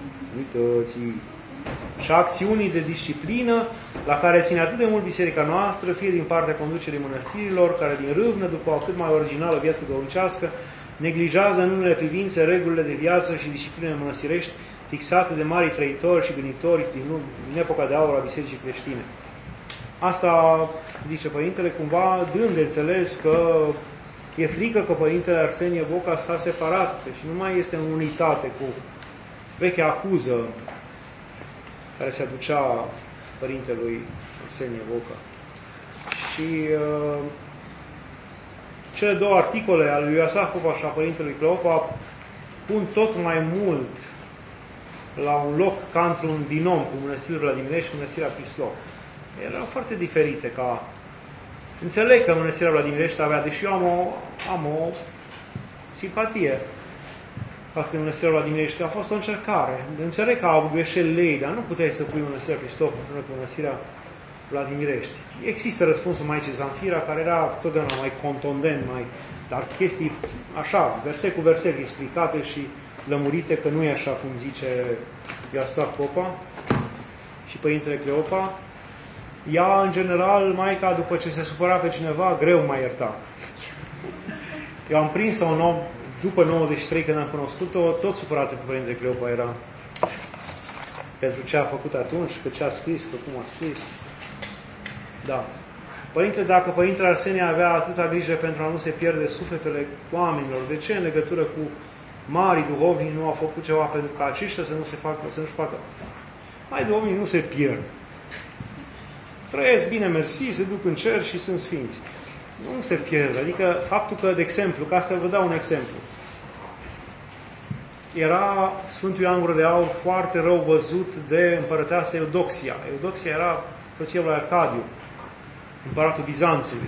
și acțiunii de disciplină, la care ține atât de mult biserica noastră, fie din partea conducerii mănăstirilor, care din râvnă, după o cât mai originală viață duhovnicească, neglijează în unele privințe regulile de viață și discipline mănăstirești fixate de mari trăitori și gânditori din epoca de aur a bisericii creștine. Asta, zice Părintele, cumva dând de înțeles că e frică că Părintele Arsenie Voca s-a separat și nu mai este în unitate cu vechea acuză care se aducea Părintelui Arsenie Voca. Și cele două articole ale lui Iosaf Popa și a Părintelui Cleopa pun tot mai mult la un loc ca într-un binom cu Mănăstirea Vladimirești și cu Mănăstirea Prislov. Erau foarte diferite ca... Înțeleg că Mănăstirea Vladimirești avea, deși eu am o simpatie față de Mănăstirea Vladimirești, a fost o încercare. Înțeleg că au greșeli ei, dar nu puteai să pui Mănăstirea Prislov împreună cu Mănăstirea Vladimirești. Există răspunsul Maicii Zanfira, care era totdeauna mai contundent, dar chestii așa, verset cu verset explicate și lămurite, că nu e așa cum zice Iosaf Popa și Părintele Cleopa. Ea, în general, Maica, după ce se supăra pe cineva, greu mai ierta. Eu am prins-o un om, după 93, când am cunoscut-o, tot supărată pe Părintele Cleopa era. Pentru ce a făcut atunci, că ce a scris, că cum a scris. Da. Părintele, dacă Părintele Arsenie avea atâta grijă pentru a nu se pierde sufletele oamenilor, de ce în legătură cu mari duhovni nu a făcut ceva pentru ca aceștia să nu-și facă? Mai duhovnii nu se pierd. Trăiesc bine, mersi, se duc în cer și sunt sfinți. Nu se pierd. Adică faptul că, de exemplu, ca să vă dau un exemplu, era Sfântul Ioan Gură de Aur foarte rău văzut de împărăteasa Eudoxia. Eudoxia era soția lui Arcadiu, împăratul Bizanțului.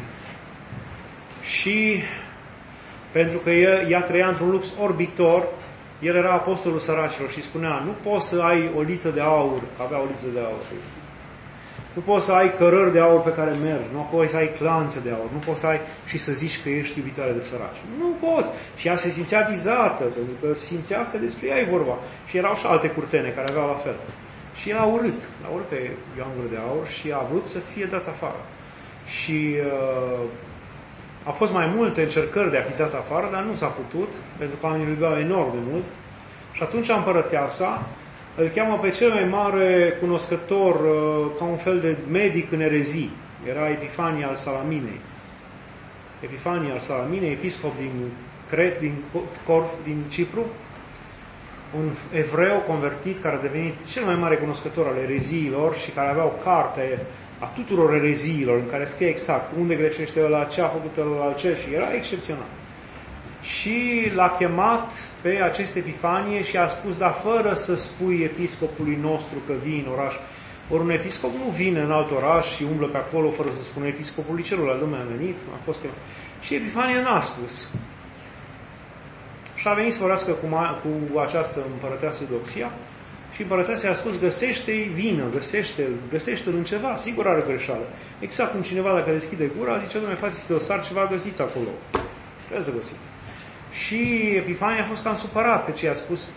Și pentru că ea trăia într-un lux orbitor, el era apostolul săracilor și spunea, nu poți să ai o liță de aur, că avea o liță de aur. Nu poți să ai cărări de aur pe care mergi, nu poți să ai clanțe de aur, nu poți să ai și să zici că ești iubitoare de săraci. Nu poți. Și ea se simțea vizată, pentru că simțea că despre ea e vorba. Și erau și alte curtene care aveau la fel. Și el a urât pe Ioan Gură de Aur și a vrut să fie dat afară. Și a fost mai multe încercări de a fi dat afară, dar nu s-a putut, pentru că oamenii iubeau enorm de mult. Și atunci împărăteasa îl cheamă pe cel mai mare cunoscător, ca un fel de medic în erezii. Era Epifanie al Salaminei. Epifanie al Salaminei, episcop din Cret, din Cipru, un evreu convertit care a devenit cel mai mare cunoscător al ereziilor și care avea o carte a tuturor ereziilor în care scrie exact unde greșește ăla, ce a făcut ăla, ce, și era excepțional. Și l-a chemat pe acest Epifanie și a spus, dar fără să spui episcopului nostru că vii în oraș. Ori un episcop nu vine în alt oraș și umblă pe acolo fără să spună episcopului celălalt. Dom'le, a venit, a fost chemat. Și Epifanie n-a spus. Și a venit să vorbească cu această împărăteasă Eudoxia și împărăteasa i-a spus, găsește-i vină, găsește-l în ceva, sigur are greșeală. Exact cum cineva dacă deschide gura, zice, dom'le, faceți dosar, ceva găsiți acolo. Trebuie să găsiți. Și Epifanie a fost cam supărat pe ce i-a spus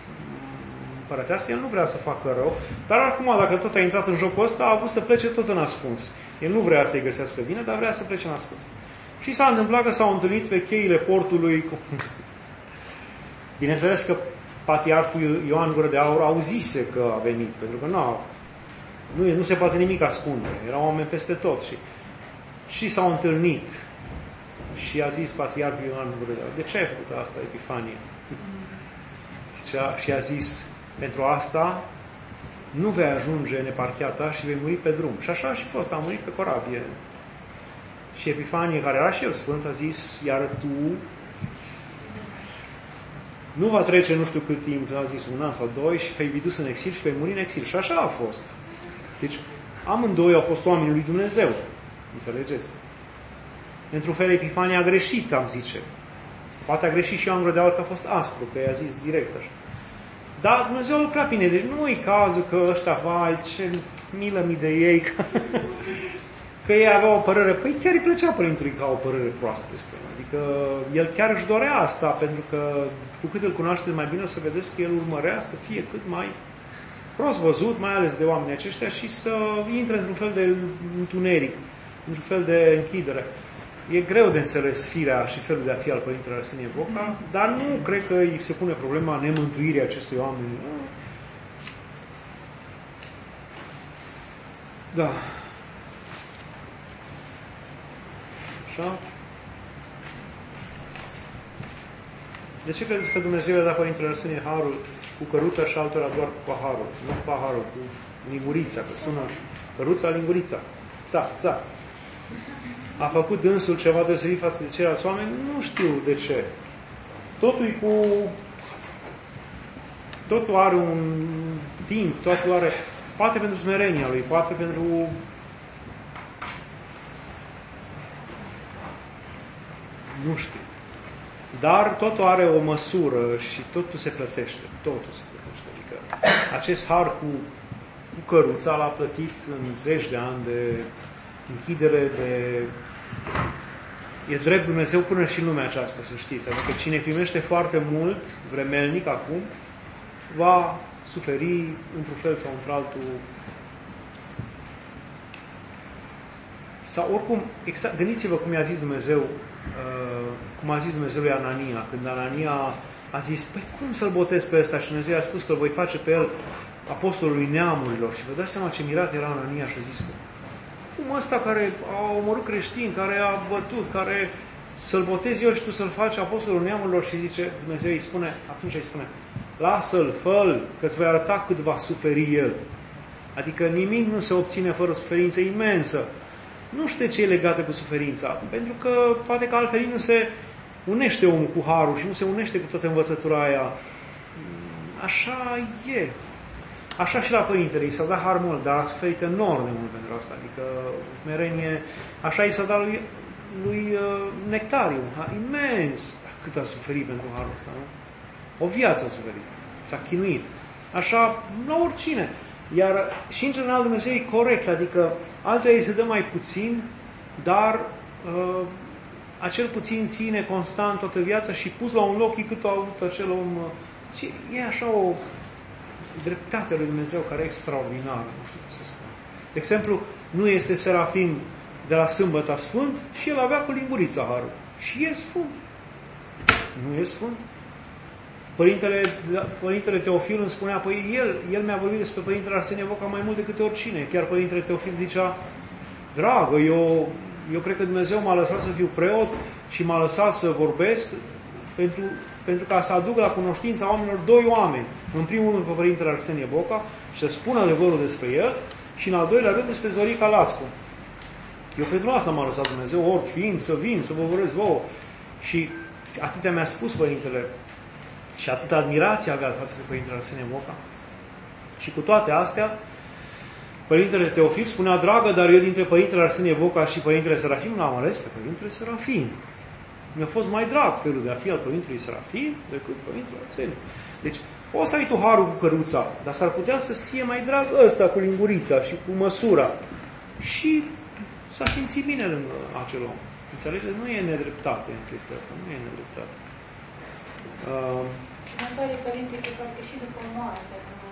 împărăteasa, el nu vrea să facă rău, dar acum, dacă tot a intrat în jocul ăsta, a avut să plece tot în ascuns. El nu vrea să-i găsească bine, dar vrea să plece în ascuns. Și s-a întâmplat că s-au întâlnit pe cheile portului cu... Bineînțeles că patriarhul Ioan Gură de Aur auzise că a venit, pentru că nu se poate nimic ascunde. Erau oameni peste tot și s-au întâlnit. Și a zis patriarhul Ioan Gură de Aur: de ce ai făcut asta, Epifanie? Zicea, și a zis: pentru asta nu vei ajunge în eparhia ta și vei muri pe drum. Și așa a și fost, a murit pe corabie. Și Epifanie, care era și el sfânt, a zis: iar tu nu va trece nu știu cât timp, a zis 1 an sau 2, și vei fi dus în exil și vei muri în exil. Și așa a fost. Deci, amândoi au fost oamenii lui Dumnezeu. Înțelegeți? Într-un fel, Epifanie a greșit, am zice. Poate a greșit și Ioan Gură de Aur, că a fost aspru, că i-a zis direct așa. Dar Dumnezeu a lucrat bine. Deci nu e cazul că ăștia, vai, ce milă mi de ei, că ei aveau o părere. Păi chiar îi plăcea părintelui că au o părere proastă despre el. Adică el chiar își dorea asta, pentru că cu cât îl cunoașteți mai bine, o să vedeți că el urmărea să fie cât mai prost văzut, mai ales de oamenii aceștia, și să intre într-un fel de întuneric, într-un fel de închidere. E greu de înțeles firea și felul de a fi al Părintele Arsenie Boca, dar nu cred că îi se pune problema nemântuirii acestui oameni. Da. Așa? De ce credeți că Dumnezeu i-a dat Părintele Arsenie harul cu căruța și altora doar cu paharul? Nu cu paharul, cu lingurița, că sună căruța, lingurița. Ța. A făcut dânsul ceva deosebit față de ceilalți oameni? Nu știu de ce. Totul are un timp, totul are... Poate pentru smerenia lui, poate pentru... Nu știu. Dar totul are o măsură și totul se plătește. Totul se plătește. Adică acest har cu căruța l-a plătit în zeci de ani de închidere, de... E drept Dumnezeu până și în lumea aceasta, să știți. Adică cine primește foarte mult, vremelnic acum, va suferi într-un fel sau într-altul. Sau oricum, exact, gândiți-vă cum i-a zis Dumnezeu, cum a zis Dumnezeu lui Anania, când Anania a zis: păi cum să-l botez pe ăsta? Și Dumnezeu i-a spus că îl voi face pe el apostolului neamurilor. Și vă dați seama ce mirat era Anania și a zis: cum ăsta care a omorât creștini, care a bătut, care să-l botezi eu și tu să-l faci apostolul neamurilor? Și zice, Dumnezeu atunci îi spune: lasă-l, fă-l, că-ți voi arăta cât va suferi el. Adică nimic nu se obține fără suferință imensă. Nu știu de ce e legată cu suferința, pentru că poate că altfel nu se unește omul cu harul și nu se unește cu toată învățătura aia. Așa e. Așa și la Părintele, i s-a dat har mult, dar a suferit enorm de mult pentru asta. Adică smerenie, așa i s-a dat lui Nectariu, imens. Cât a suferit pentru harul ăsta, nu? O viață a suferit. S-a chinuit. Așa, la oricine. Iar și în general Dumnezeu e corect, adică altea îi se dă mai puțin, dar acel puțin ține constant toată viața și pus la un loc e cât a avut acel om. Și e așa o dreptate lui Dumnezeu care e extraordinară, nu știu cum să spun. De exemplu, nu este Serafim de la Sâmbăta Sfânt și el avea cu lingurița harul. Și e Sfânt. Nu e Sfânt. Părintele Teofil îmi spunea, păi el mi-a vorbit despre Părintele Arsenie Boca mai mult decât oricine. Chiar Părintele Teofil zicea: dragă, eu cred că Dumnezeu m-a lăsat să fiu preot și m-a lăsat să vorbesc pentru ca să aduc la cunoștința oamenilor doi oameni. În primul rând pe Părintele Arsenie Boca și să spună adevărul despre el, și în al doilea rând despre Zorica Lațcu. Eu pentru asta m-a lăsat Dumnezeu, ori fiind să vin, să vă vorbesc vouă. Și atâtea mi-a spus Părintele și atâta admirație avea față de Părintele Arsenie Boca. Și cu toate astea, Părintele Teofil spunea: dragă, dar eu dintre Părintele Arsenie Boca și Părintele Serafim l-am ales pe Părintele Serafim. Mi-a fost mai drag felul de a fi al Părintelui Serafim decât Părintele Arsenie. Deci, poți să ai tu harul cu căruța, dar s-ar putea să fie mai drag ăsta cu lingurița și cu măsura. Și s-a simțit bine lângă acel om. Înțelegeți? Nu e nedreptate în chestia asta. Nu e nedreptate. Următorii părinte, că parcă și după moarte.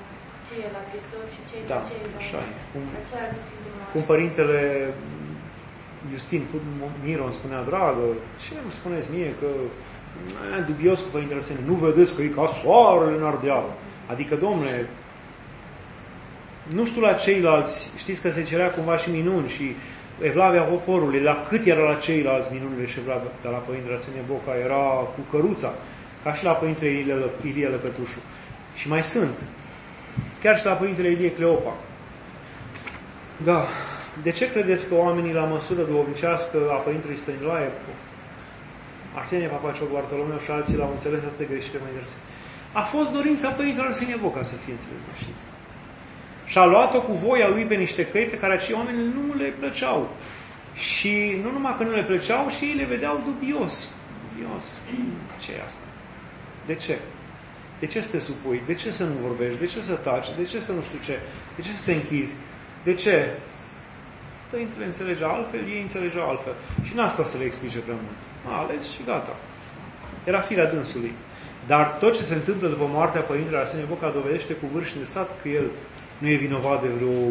ce e la Hristos și ce e da, ce e la așa e. cum Părintele Justin Miron spunea, dragă, ce îmi spuneți mie că dubios cu Părintele Arsenie, nu vedeți că e ca soarele în Ardeală. Adică, domnule, nu știu la ceilalți, știți că se cerea cumva și minuni și evlavia poporului, la cât era la ceilalți minunile și evlavia, dar la Părintele Arsenie Boca era cu căruța, ca și la Părintele Ilie Lăcătușu. Și mai sunt. Chiar și la Părintele Ilie Cleopa. Da. De ce credeți că oamenii la măsură duhovnicească a Părintelui Stăniloae, Arsenie Papacioc, Bartolomeu și alții l-au înțeles atât de greșit pe mai Arsenie? A fost dorința Părintelui Arsenie Boca să fie înțeles greșit. Și a luat-o cu voia lui pe niște căi pe care acei oameni nu le plăceau. Și nu numai că nu le plăceau, și le vedeau dubios. Dubios. Ce e asta? De ce? De ce să te supui? De ce să nu vorbești? De ce să taci? De ce să nu știu ce? De ce să te închizi? De ce? Părintele înțelege altfel, ei înțelegeau altfel. Și în asta să le explice prea mult. A ales și gata. Era firea dânsului. Dar tot ce se întâmplă după moartea Părintele Arsenie Boca dovedește cu vârf și nesat că el nu e vinovat de vreo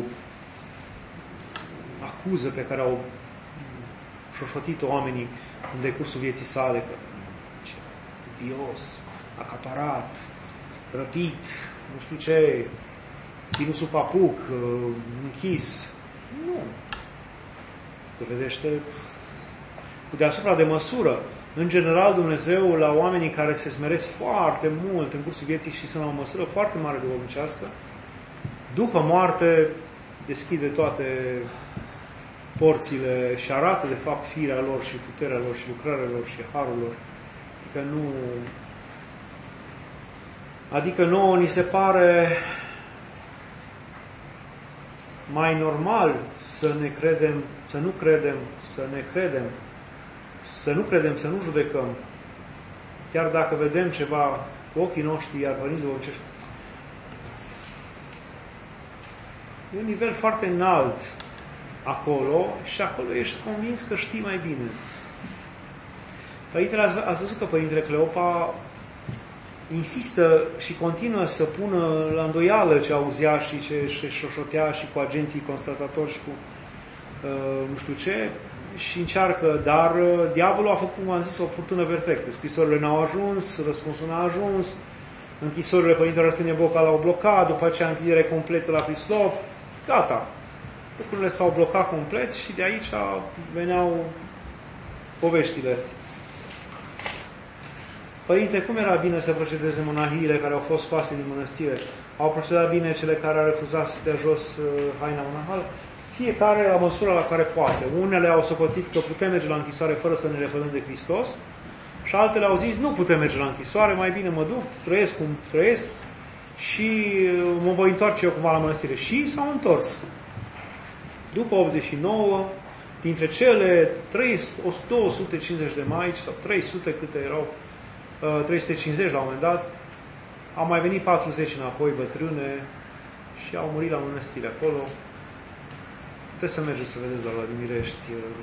acuză pe care au șoșotit-o oamenii în decursul vieții sale, că bios, acaparat, răpit, nu știu ce, ținut sub papuc, închis. Nu. Dovedește cu deasupra de măsură. În general, Dumnezeu, la oamenii care se smeresc foarte mult în cursul vieții și sunt la o măsură foarte mare de duhovnicească, după moarte deschide toate porțile și arată, de fapt, firea lor și puterea lor și lucrarea lor și harul lor. Adică nouă ni se pare mai normal să ne credem, să nu credem, să ne credem, să nu credem, să nu judecăm, chiar dacă vedem ceva cu ochii noștri, iar părinții duhovnicești. E un nivel foarte înalt acolo și acolo ești convins că știi mai bine. Părintele, ați văzut că Părintele Cleopa insistă și continuă să pună la îndoială ce auzea și ce șoșotea și cu agenții constatatori și cu nu știu ce, și încearcă, dar diavolul a făcut, cum am zis, o furtună perfectă. Scrisorile n-au ajuns, răspunsul n-a ajuns, închisorile Părintele Arsenie Boca l-au blocat, după aceea închidere completă la Prislop, gata. Lucrurile s-au blocat complet și de aici veneau poveștile. Părinte, cum era bine să procedeze monahiile care au fost scoase din mănăstire? Au procedat bine cele care au refuzat să stea jos haina monahală? Fiecare la măsura la care poate. Unele au socotit că putem merge la închisoare fără să ne lepădăm de Hristos și altele au zis, nu putem merge la închisoare, mai bine mă duc, trăiesc cum trăiesc și mă voi întoarce eu cumva la mănăstire. Și s-au întors. După 89, dintre cele 250 de maici, sau 300 câte erau, 350 la un moment dat, au mai venit 40 înapoi bătrâne și au murit la mănăstire acolo. Puteți să mergeți să vedeți la Vladimirești.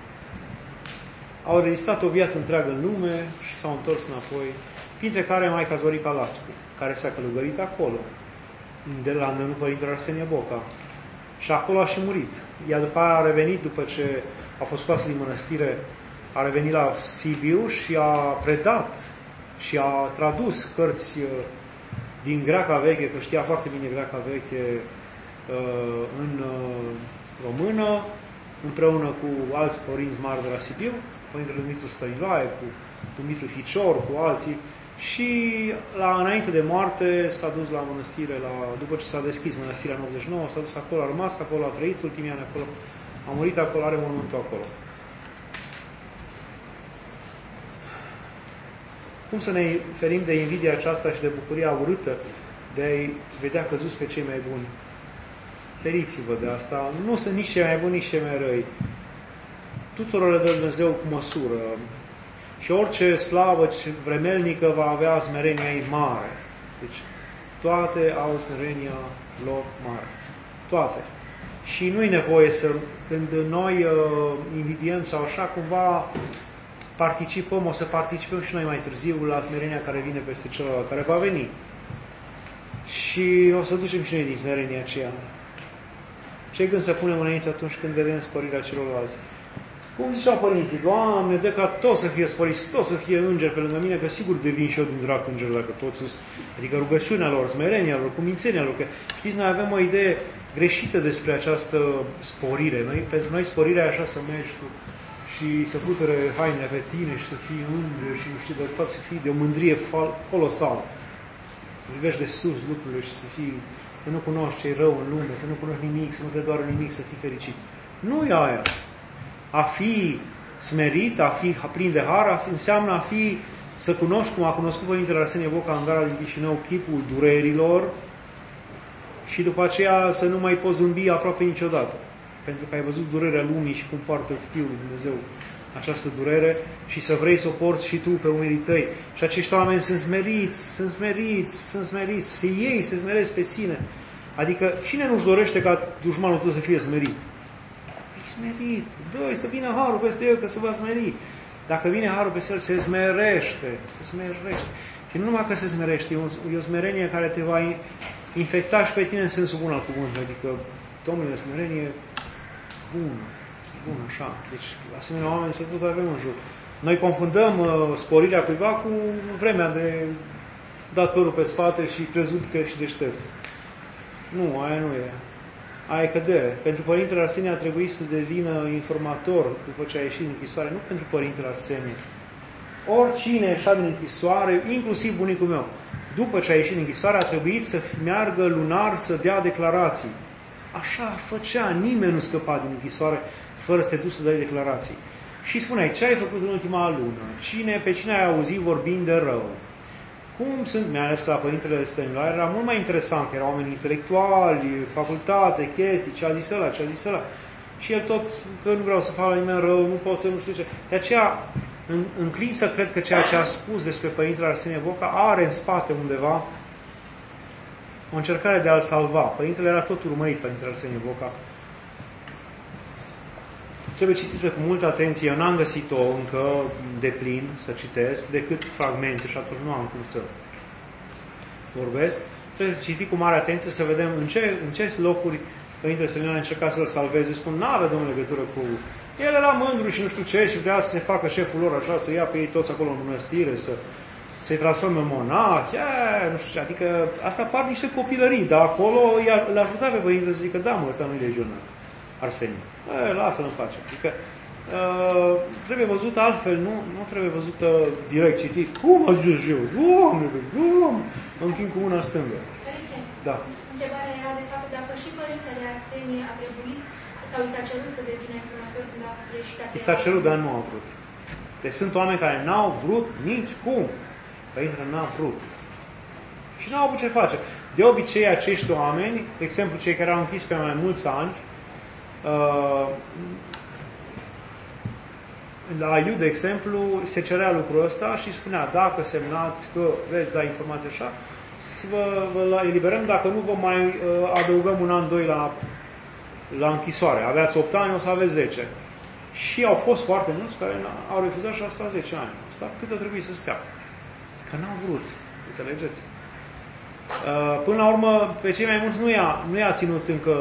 Au rezistat o viață întreagă în lume și s-au întors înapoi, printre care Maica Zorica Lascu, care s-a călugărit acolo, de la îndemnul Părintele Arsenie Boca. Și acolo a și murit. Ea după aia a revenit, după ce a fost scoasă din mănăstire, a revenit la Sibiu și a predat și a tradus cărți din greaca veche, că știa foarte bine greaca veche, în română, împreună cu alți părinți mari de la Sibiu, Părintele Dumitru Stăniloae, cu Dumitru Ficior, cu alții, și înainte de moarte s-a dus la mănăstire, după ce s-a deschis mănăstirea în 89, s-a dus acolo, a rămas acolo, a trăit ultimii ani acolo, a murit acolo, are mormântul acolo. Cum să ne ferim de invidia aceasta și de bucuria urâtă de a-i vedea căzuți pe cei mai buni? Feriți-vă de asta. Nu sunt nici cei mai buni, nici cei mai răi. Tuturor le dă Dumnezeu cu măsură. Și orice slavă vremelnică va avea smerenia ei mare. Deci, toate au smerenia lor mare. Toate. Și nu-i nevoie să, când noi invidiem sau așa, cumva o să participăm și noi mai târziu la smerenia care vine peste celălalt, care va veni. Și o să ducem și noi din smerenia aceea. Ce gând să punem înainte atunci când vedem sporirea celorlalți? Cum ziceau părinții, Doamne, dă ca toți să fie sporiți, toți să fie îngeri pe lângă mine, că sigur devin și eu din drag înger dacă toți sunt. Adică rugăciunea lor, smerenia lor, cumințenia lor. Că, știți, noi avem o idee greșită despre această sporire. Pentru noi sporirea e așa să mergi și să putere hainele pe tine și să fii înger și nu știu, de fapt să fii de o mândrie colosală. Să privești de sus lucrurile și să nu cunoști ce e rău în lume, să nu cunoști nimic, să nu te doară nimic, să fii fericit. Nu e aia. A fi smerit, a fi plin de har, înseamnă să cunoști, cum a cunoscut Părintele Arsenie Boca în gara din Chișinău, chipul durerilor și după aceea să nu mai poți zâmbi aproape niciodată. Pentru că ai văzut durerea lumii și cum poartă Fiul lui Dumnezeu această durere și să vrei să o porți și tu pe umerii tăi. Și acești oameni sunt smeriți, se smeresc pe sine. Adică cine nu-și dorește ca dușmanul tău să fie smerit? Smerit. Doi, să vină harul peste el, că se va smeri. Dacă vine harul peste el, se smerește. Și nu numai că se smerește, e o smerenie care te va infecta și pe tine în sensul bun al cuvântului. Adică, Domnule, smerenie bună, așa. Deci, asemenea oameni să tot avem în jur. Noi confundăm sporirea cuiva cu vremea de dat părul pe spate și crezut că ești deștept. Nu, aia nu e. Aia e cădere. Pentru Părintele Arsenie a trebuit să devină informator după ce a ieșit din închisoare, nu pentru Părintele Arsenie. Oricine ieșea din închisoare, inclusiv bunicul meu, după ce a ieșit din închisoare, a trebuit să meargă lunar să dea declarații. Așa făcea, nimeni nu scăpa din închisoare fără să te duci să dai declarații. Și spuneai, ce ai făcut în ultima lună? Pe cine ai auzit vorbind de rău? Cum sunt, mai ales că la Părintele Stăniloae era mult mai interesant, că erau oameni intelectuali, facultate, chestii, ce a zis ăla. Și el tot, că nu vreau să fac la nimeni rău, nu pot să nu știu ce. De aceea, înclin să cred că ceea ce a spus despre Părintele Arsenie Boca are în spate undeva o încercare de a-l salva. Părintele era tot urmărit, Părintele Arsenie Boca. Trebuie citită cu multă atenție. Eu n-am găsit-o încă de plin să citesc, decât fragmente și atunci nu am cum să vorbesc. Trebuie citit cu mare atenție să vedem în ce locuri Părintele Stăniloae a încercat să-l salveze. Spun, n-avea, domnule, legătură cu... El era mândru și nu știu ce și vrea să se facă șeful lor așa, să ia pe ei toți acolo în mănăstire, să-i transforme în monah, nu știu ce. Adică asta par niște copilării, dar acolo îl ajuta pe Părintele să zică, da, mă, ăsta nu-i legionar. Arsenie. Lasă-l în pace. Adică trebuie văzut altfel, nu trebuie văzută direct citit. Cum ajungi eu? Doamne, închin cu mâna stângă. Părinte, da. Întrebarea era de fapt dacă și Părintele Arsenie a trebuit sau i s-a cerut să devină informator când a ieșit. I s-a cerut, dar nu a vrut. Deci sunt oameni care n-au vrut nici cum. Părintele n-a vrut. Și n-au avut ce face. De obicei, acești oameni, de exemplu, cei care au închis pe mai mulți ani, la IU, de exemplu, se cerea lucrul ăsta și spunea, dacă semnați că veți da informații așa, vă eliberăm, dacă nu vă mai adăugăm un an, 2 la închisoare. Aveați 8 ani, o să aveți 10. Și au fost foarte mulți care au refuzat și au stat 10 ani. Au stat cât a trebuit să stea. Că n-au vrut. Înțelegeți? Până la urmă, pe cei mai mulți nu i-a ținut încă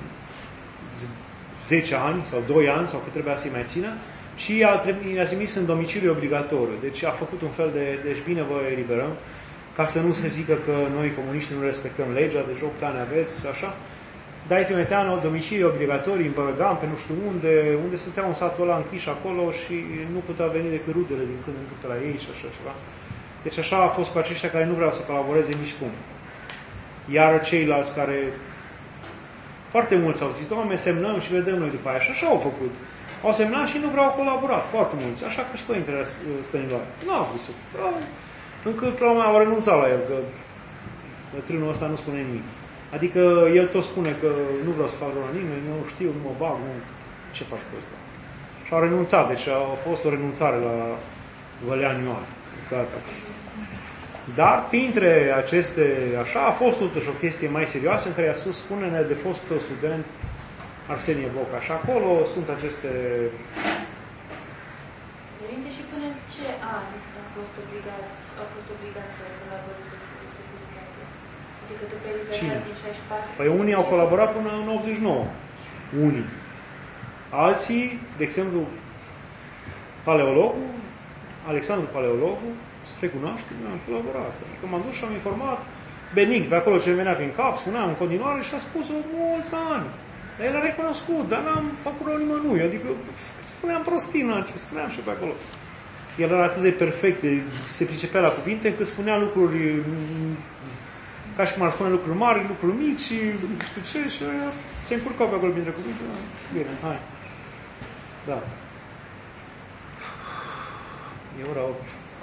10 ani sau 2 ani sau cât trebuia să-i mai țină, ci i-a trimis în domiciliu obligatoriu. Deci a făcut un fel de, deci bine vă eliberăm, ca să nu se zică că noi comuniști nu respectăm legea, deci 8 ani aveți, așa. Dar îi trimitea în domiciliu obligatorii, în Bărăgan, pe nu știu unde stăteau în satul ăla închiși acolo și nu putea veni decât rudele din când în când pe la ei și așa ceva. Deci așa a fost cu aceștia care nu vreau să colaboreze nici cum. Iar ceilalți care foarte mulți au zis, Doamne, semnăm și vedem noi după aia. Și așa au făcut. Au semnat și nu vreau colaborat, foarte mulți. Așa că și Părintele Stăniloae. Nu au vrut să... Încât, problema au renunțat la el, că bătrânul ăsta nu spune nimic. Adică el tot spune că nu vreau să fac rău la nimeni, nu știu, nu mă bag, nu... Ce faci cu ăsta? Și au renunțat, deci a fost o renunțare la Vălean Ioan. Gata. Dar, printre aceste, așa, a fost totuși o chestie mai serioasă în care a spus, spune-ne de fost student Arsenie Boca. Și acolo sunt aceste... Părinte, și până în ce an au fost obligați să colaboreze cu securitatea? Adică după eliberarea Cine? din 64. Păi unii au colaborat până în 89. Unii. Alții, de exemplu, Paleologul, Alexandru Paleologul, spre cunoaștere, am colaborat. Adică m-am dus și am informat Benic, pe acolo ce venea prin cap, spuneam în continuare și a spus-o mulți ani. Dar el a recunoscut, dar n-am făcut rău nimănui. Adică spuneam prostii, ce spuneam și pe acolo. El era atât de perfect, se pricepea la cuvinte, încât spunea lucruri, ca și cum ar spune lucruri mari, lucruri mici, nu știu ce, și se încurcau pe acolo printre cuvinte. Bine, hai. Da. E ora 8.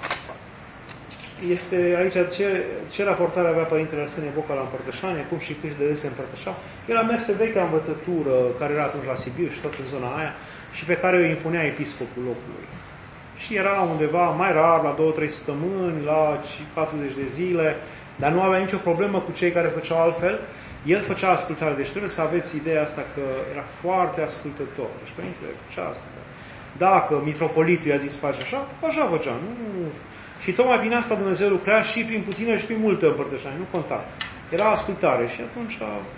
Este aici ce raportare avea Părintele Arsenie Boca la împărtășanie, cum și câți de se împărtășau. El a mers pe vechea învățătură care era atunci la Sibiu și tot în zona aia și pe care o impunea episcopul locului. Și era undeva mai rar, la 2-3 săptămâni, la 40 de zile, dar nu avea nicio problemă cu cei care făceau altfel. El făcea ascultare, deci trebuie să aveți ideea asta că era foarte ascultător. Deci Părintele făcea ascultare. Dacă mitropolitul i-a zis face așa, așa făcea. Nu. Și tocmai din asta Dumnezeu lucra și prin puțină și prin multă împărtășanie, nu conta. Era ascultare și atunci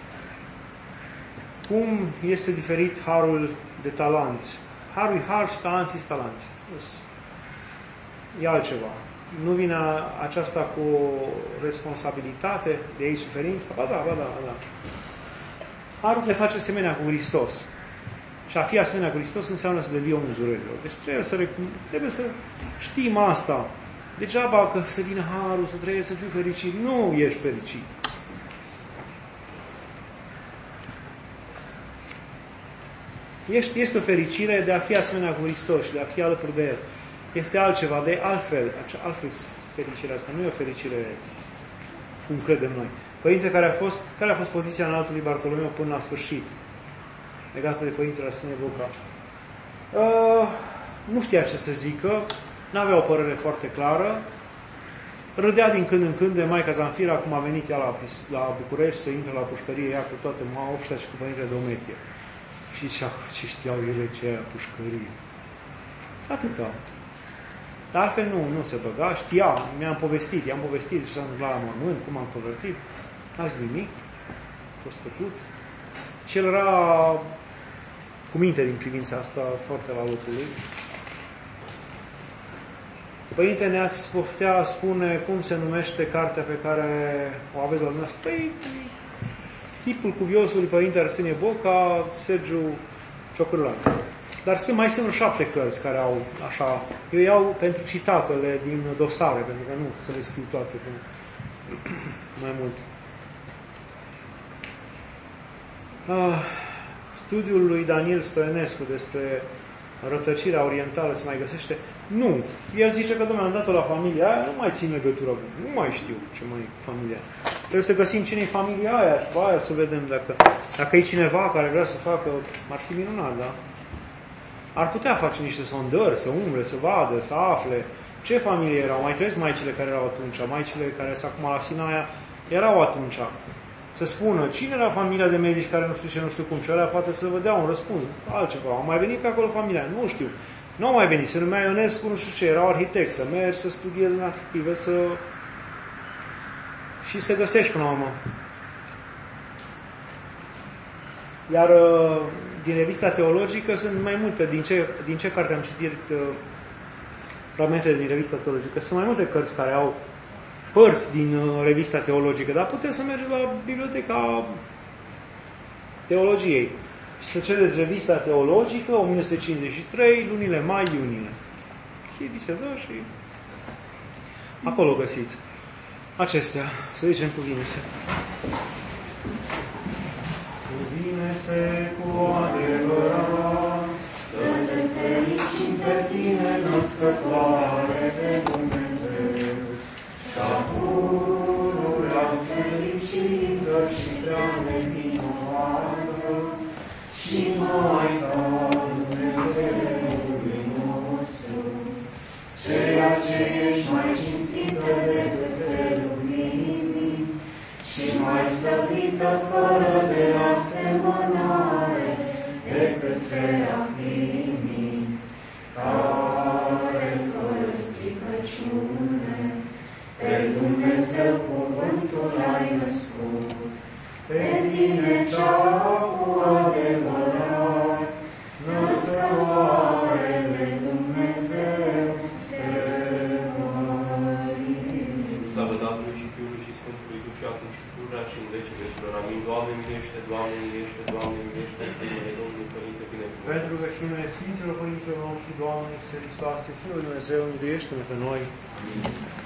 cum este diferit harul de talanți? Harul e har și talanții sunt talanți. E altceva. Nu vine aceasta cu responsabilitate de ei suferință? Ba da. Harul te face asemenea cu Hristos. Și a fi asemenea cu Hristos înseamnă să devii omul durerilor. Deci trebuie să știm asta. Degeaba că să vină harul, să trăiești, să fii fericit. Nu ești fericit. Este o fericire de a fi asemenea cu Hristos și de a fi alături de El. Este altceva, de altfel fericirea asta. Nu e o fericire cum credem noi. Părinte, care a fost poziția înaltului Bartolomeu până la sfârșit? Legată de Părintele Arsenie Boca. Nu știa ce să zică, n-avea o părere foarte clară, râdea din când în când de Maica Zanfira, cum a venit ea la București să intre la pușcărie, ea cu toate maofșa și cu Părintele Dometie. Și ce știau ele ce e pușcărie. Atâta. Dar altfel nu se băga, știa, i-am povestit ce s-a întâmplat la mormânt, cum am convertit, n-a zis nimic, a fost tăcut. Și el era cu minte din privința asta, foarte la locul lui. Părinte ne-ați poftea spune cum se numește cartea pe care o aveți la dumneavoastră? Păi, tipul cuviosului Părinte Arsenie Boca, Sergiu Ciocârlan. Dar mai sunt 7 cărți care au așa. Eu iau pentru citatele din dosare, pentru că nu să le scriu toate mai mult. Studiul lui Daniel Stoenescu despre rătăcirea orientală se mai găsește? Nu. El zice că, domnule, am dat-o la familia aia, nu mai țin legătură cu. Nu mai știu ce mai e familia. Trebuie să găsim cine e familia aia și pe aia să vedem dacă e cineva care vrea să facă, ar fi minunat, da? Ar putea face niște sondări, să umble, să vadă, să afle ce familie erau. Mai trăiesc maicile care erau atunci, maicile care sunt acum la Sinaia, erau atunci. Să spună cine era familia de medici care nu știu cum și ăla poate să vă dea un răspuns. Altceva. Au mai venit pe acolo familia? Nu știu. Nu au mai venit. Se numea Ionescu, nu știu ce, erau arhitect, să mergi, să studiezi în arhitective, și să găsești până la urmă. Iar din revista teologică sunt mai multe. Din ce carte am citit fragmentele din revista teologică? Sunt mai multe cărți care au părți din revista teologică, dar puteți să mergeți la Biblioteca Teologiei și să cereți revista teologică 1953, lunile mai-iunie. Și vi se dă și acolo găsiți acestea. Să zicem cuvine-se. Cuvine-se cu adevărat, să te fericim pe tine, născătoare de Dumnezeu, ca pururea fericită și prea nevinoată, și Maica Dumnezeului nostru, ceea ce ești mai cinstită decât felul lumii și mai slăvită fără de asemănare decât serafimii, care fără stricăciune pe Dumnezeu cuvântul ai născut. pe tine cea cu adevărat, născătoare de Dumnezeu, te mărim. Slavă Tatălui și Fiului și Sfântului Duh și acum și pururea și în vecii vecilor. Amin. Doamne miluiește, Doamne miluiește, Doamne miluiește, Părintele Domnului, Părinte binecuvântat. Pentru rugăciunile Sfinților Părinților noștri, Doamne Iisuse Hristoase, Fiul lui Dumnezeu, miluiește-ne pe noi. Amin.